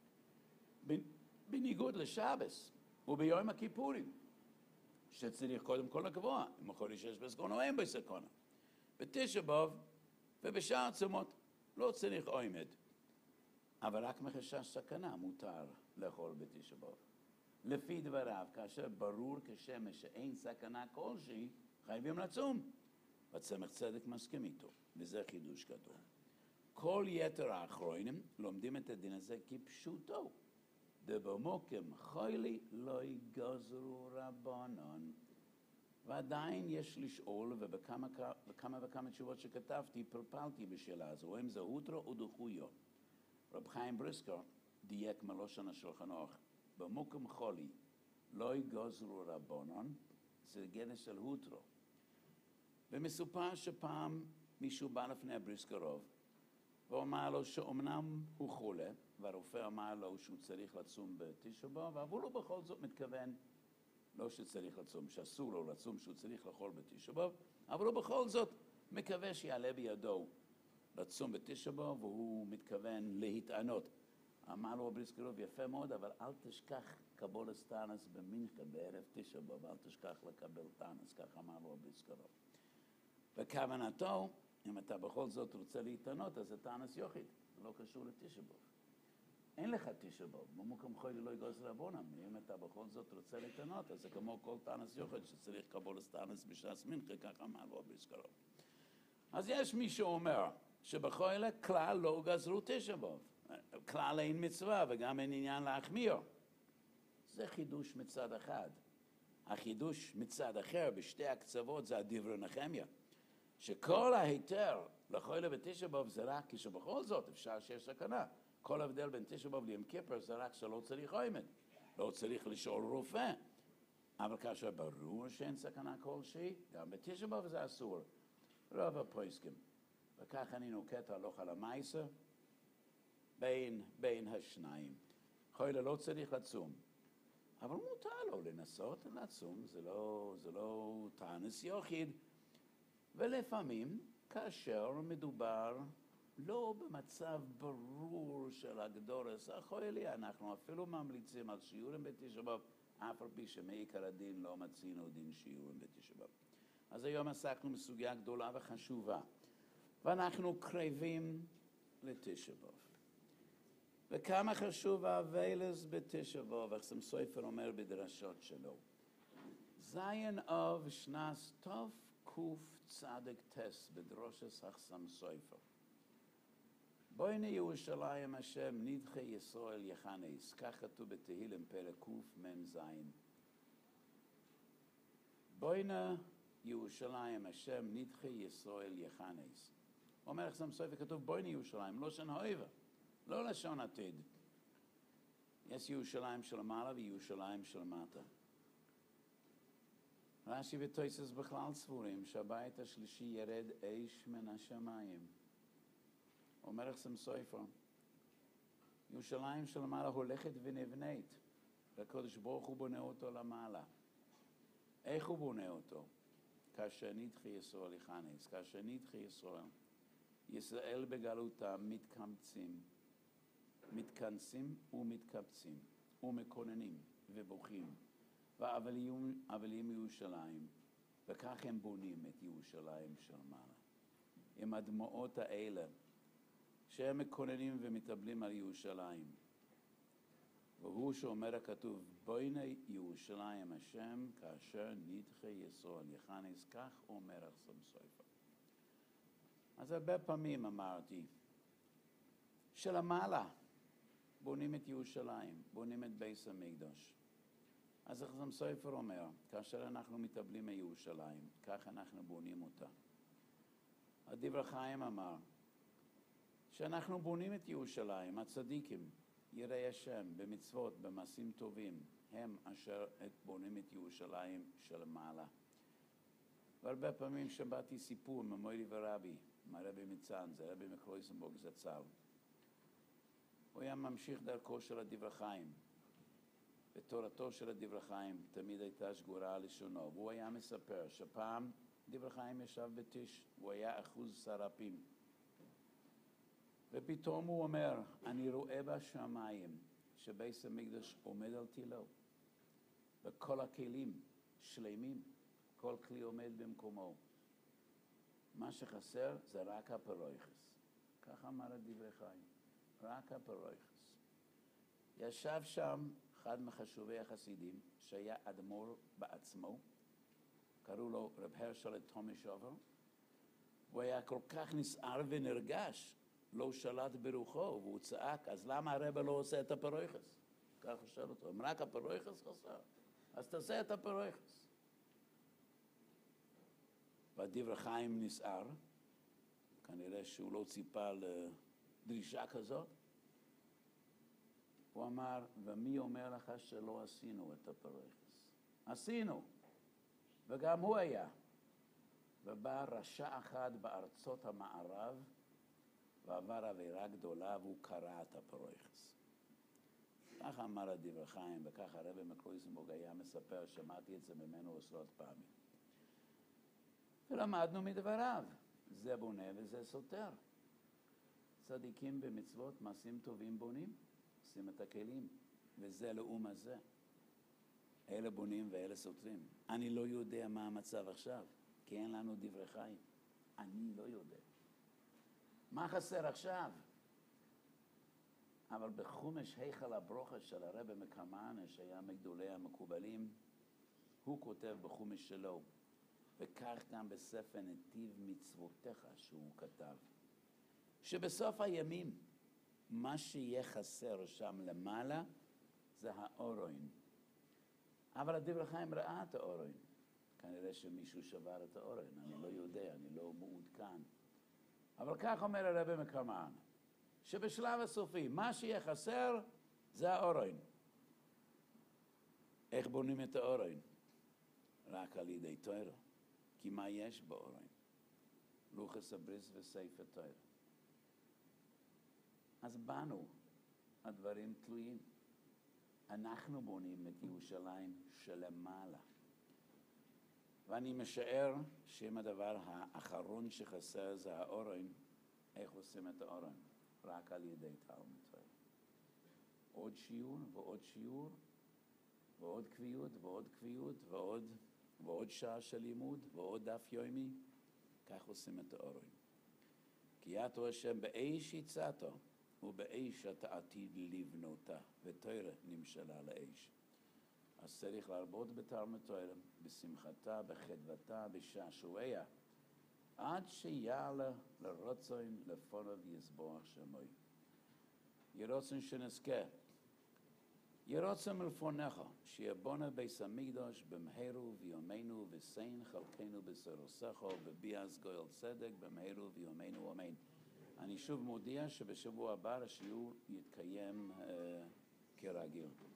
בניגוד לשבס וביום הכיפורים, שצריך קודם כל לקבוע, אם החודש יש בסכונה או אין בסכונה. בתשעה באב ובשאר הצומות לא צריך עומד, אבל רק מחשש סכנה מותר לאכול בתשעה באב. לפי דבריו, כאשר ברור כשמש שאין סכנה כלשהי, חייבים לצום. וצמח צדק מסכים איתו, וזה חידוש גדול. כל יתר האחרונים לומדים את הדין הזה כפשוטו. דבמוקם חוילי לא יגזרו רבנן. ועדיין יש לשאול, ובכמה וכמה תשובות שכתבתי, פרפלתי בשאלה הזו, אם זה הוטרו או דחויו. רב חיים בריסקר דייק מלושן השולחן אורוך, במוקם חולי לא יגזרו רבנן, זה גדר של הוטרו. ומסופר שפעם מישהו בא לפני הבריסקרוב, והוא אמר לו שאומנם הוא חולה, והרופא אמר לו שהוא צריך לצום בתשעה באב, אבל הוא בכל זאת מתכוון, לא שצריך לצום, שאסור לו לצום, שהוא צריך לאכול בתשעה באב, אבל הוא בכל זאת מקווה שיעלה בידו לצום בתשעה באב, והוא מתכוון להתענות. אמר לו הבריסקרוב, יפה מאוד, אבל אל תשכח קבולת תאנס במנחה בערב תשעה באב, אל תשכח לקבל תאנס, כך אמר לו הבריסקרוב. וכוונתו, אם אתה בכל זאת רוצה להתענות, אז זה תאנס יוחיד, לא קשור לתשעה באב. אין לך תשעה באב, במוקם חוילי לא יגזרו רבנן. אם אתה בכל זאת רוצה להתענות, אז זה כמו כל תאנס יוחיד שצריך קבולת תאנס בשעת מנחה, כך אמר לו הבריסקרוב. אז יש מי שאומר שבחוילה כלל לא גזרו תשעה באב. כלל אין מצווה וגם אין עניין להחמיר. זה חידוש מצד אחד. החידוש מצד אחר בשתי הקצוות זה הדברי נחמיה. שכל ההיתר לחוילה בתשעה באב זה רק כשבכל זאת אפשר שיש סכנה. כל ההבדל בין תשעה באב ליום כיפר זה רק שלא צריך עומד. לא צריך לשאול רופא. אבל כאשר ברור שאין סכנה כלשהי, גם בתשעה באב זה אסור. רוב הפוסקים וכך אני נוקט הלוך על המייסה בין השניים. חוילה לא צריך לצום, אבל מותר לו לנסות לצום, זה לא תענוס יחיד, ולפעמים כאשר מדובר לא במצב ברור של הגדורס החוילי, אנחנו אפילו ממליצים על שיעורים בתשעה באב, אף על פי שמעיקר הדין לא מצינו דין שיעורים בתשעה באב. אז היום עסקנו בסוגיה גדולה וחשובה, ואנחנו קרבים לתשעה באב. וכמה חשוב האבלס בתשעה באב, איך סם סופר אומר בדרשות שלו. זין אב שנס טוב קוף צדק טס בדרושס החסם סופר. בויני ירושלים השם נדחי ישראל יחנס, כך כתוב בתהילים פרק קוף מן זין. בויני ירושלים השם נדחי ישראל יחנס. אומר החסם סופר, כתוב בויני ירושלים, לא שן אוהבה, לא לשון עתיד. יש ירושלים של מעלה וירושלים של מטה. רש"י ותוספות בכלל סבורים שהבית השלישי ירד אש מן השמיים. אומר החסם סופר, ירושלים של מעלה הולכת ונבנית, והקדוש ברוך הוא בונה אותו למעלה. איך הוא בונה אותו? כאשר נדחי ישראל יחנס, כאשר נדחי ישראל בגלותם מתכנסים ומתקבצים ומקוננים ובוכים ואבלים ירושלים, וכך הם בונים את ירושלים של מעלה. עם הדמעות האלה שהם מקוננים ומתאבלים על ירושלים. והוא שאומר הכתוב, בויני ירושלים השם כאשר נדחי ישראל יחנס, כך אומר החסם סופר. אז הרבה פעמים אמרתי, שלמעלה בונים את ירושלים, בונים את בית המקדש. אז החסם סופר אומר, כאשר אנחנו מתאבלים מירושלים, כך אנחנו בונים אותה. הדברי חיים אמר, שאנחנו בונים את ירושלים, הצדיקים, יראי השם, במצוות, במעשים טובים, הם אשר בונים את ירושלים של מעלה. והרבה פעמים שמעתי סיפור ממורי ורבי, מהרבי מצאנז, זה רבי מקלויסנבורג זצ"ל. הוא היה ממשיך דרכו של הדברי חיים. בתורתו של הדברי חיים תמיד הייתה שגורה על לשונו, והוא היה מספר שפעם דברי חיים ישב בתיש, הוא היה אחוז שרפים. ופתאום הוא אומר, אני רואה בשמיים שבית המקדש עומד על תילו, וכל הכלים שלמים, כל כלי עומד במקומו. מה שחסר זה רק הפרויכס. ככה אמר הדברי חיים, רק הפרויכס. ישב שם אחד מחשובי החסידים, שהיה אדמו"ר בעצמו, קראו לו רב הרשל תומשובר, הוא היה כל כך נסער ונרגש, לא שלט ברוחו, והוא צעק, אז למה הרב לא עושה את הפרויכס? כך הוא שאל אותו, אם רק הפרויכס חסר, אז תעשה את הפרויכס. והדברי חיים נסער, כנראה שהוא לא ציפה לדרישה כזאת. הוא אמר, ומי אומר לך שלא עשינו את הפרויכס? עשינו, וגם הוא היה. ובא רשע אחד בארצות המערב, ועבר עבירה גדולה, והוא קרא את הפרויכס. ככה אמר הדברי חיים, וככה הרבי מקלויסנבורג היה מספר, שמעתי את זה ממנו עשרות פעמים. ולמדנו מדבריו, זה בונה וזה סותר. צדיקים במצוות, מעשים טובים בונים, עושים את הכלים, וזה לאום הזה. אלה בונים ואלה סותרים. אני לא יודע מה המצב עכשיו, כי אין לנו דברי חיים. אני לא יודע. מה חסר עכשיו? אבל בחומש היכל הברוכה של הרבי מקמאנה, שהיה מגדולי המקובלים, הוא כותב בחומש שלו, וכך גם בספר נתיב מצוותיך שהוא כתב, שבסוף הימים, מה שיהיה חסר שם למעלה, זה האורוין. אבל הדברי חיים ראה את האורוין. כנראה שמישהו שבר את האורוין, אני לא יודע, אני לא מעודכן. אבל כך אומר הרבי מקמאנה, שבשלב הסופי, מה שיהיה חסר, זה האורוין. איך בונים את האורוין? רק על ידי תורה. כי מה יש באורוין? לוחס הבריס וספר תורה. אז בנו הדברים תלויים. אנחנו בונים את ירושלים שלמעלה. ואני משער שאם הדבר האחרון שחסר זה האורן, איך עושים את האורן? רק על ידי תלמוד תורה. עוד שיעור ועוד שיעור, ועוד קביעות ועוד קביעות, ועוד שעה של לימוד, ועוד דף יומי, כך עושים את האורן. כי יתו השם באש יצאתו, ובאש אתה עתיד לבנותה, ותורה נמשלה לאש. אז צריך להרבות בתלמוד תורה, בשמחתה, בחדוותה, בשעשועיה, עד שיעלה לרצון לפניו יזבח שמוי. ירוצן שנזכה. ירוצן מלפונך, שיבונה ביס המקדש במהרו ויומנו וסיין חלקנו בסרוסך ובביאז גואל צדק במהרו ויומנו אמן. אני שוב מודיע שבשבוע הבא השיעור יתקיים כרגיל.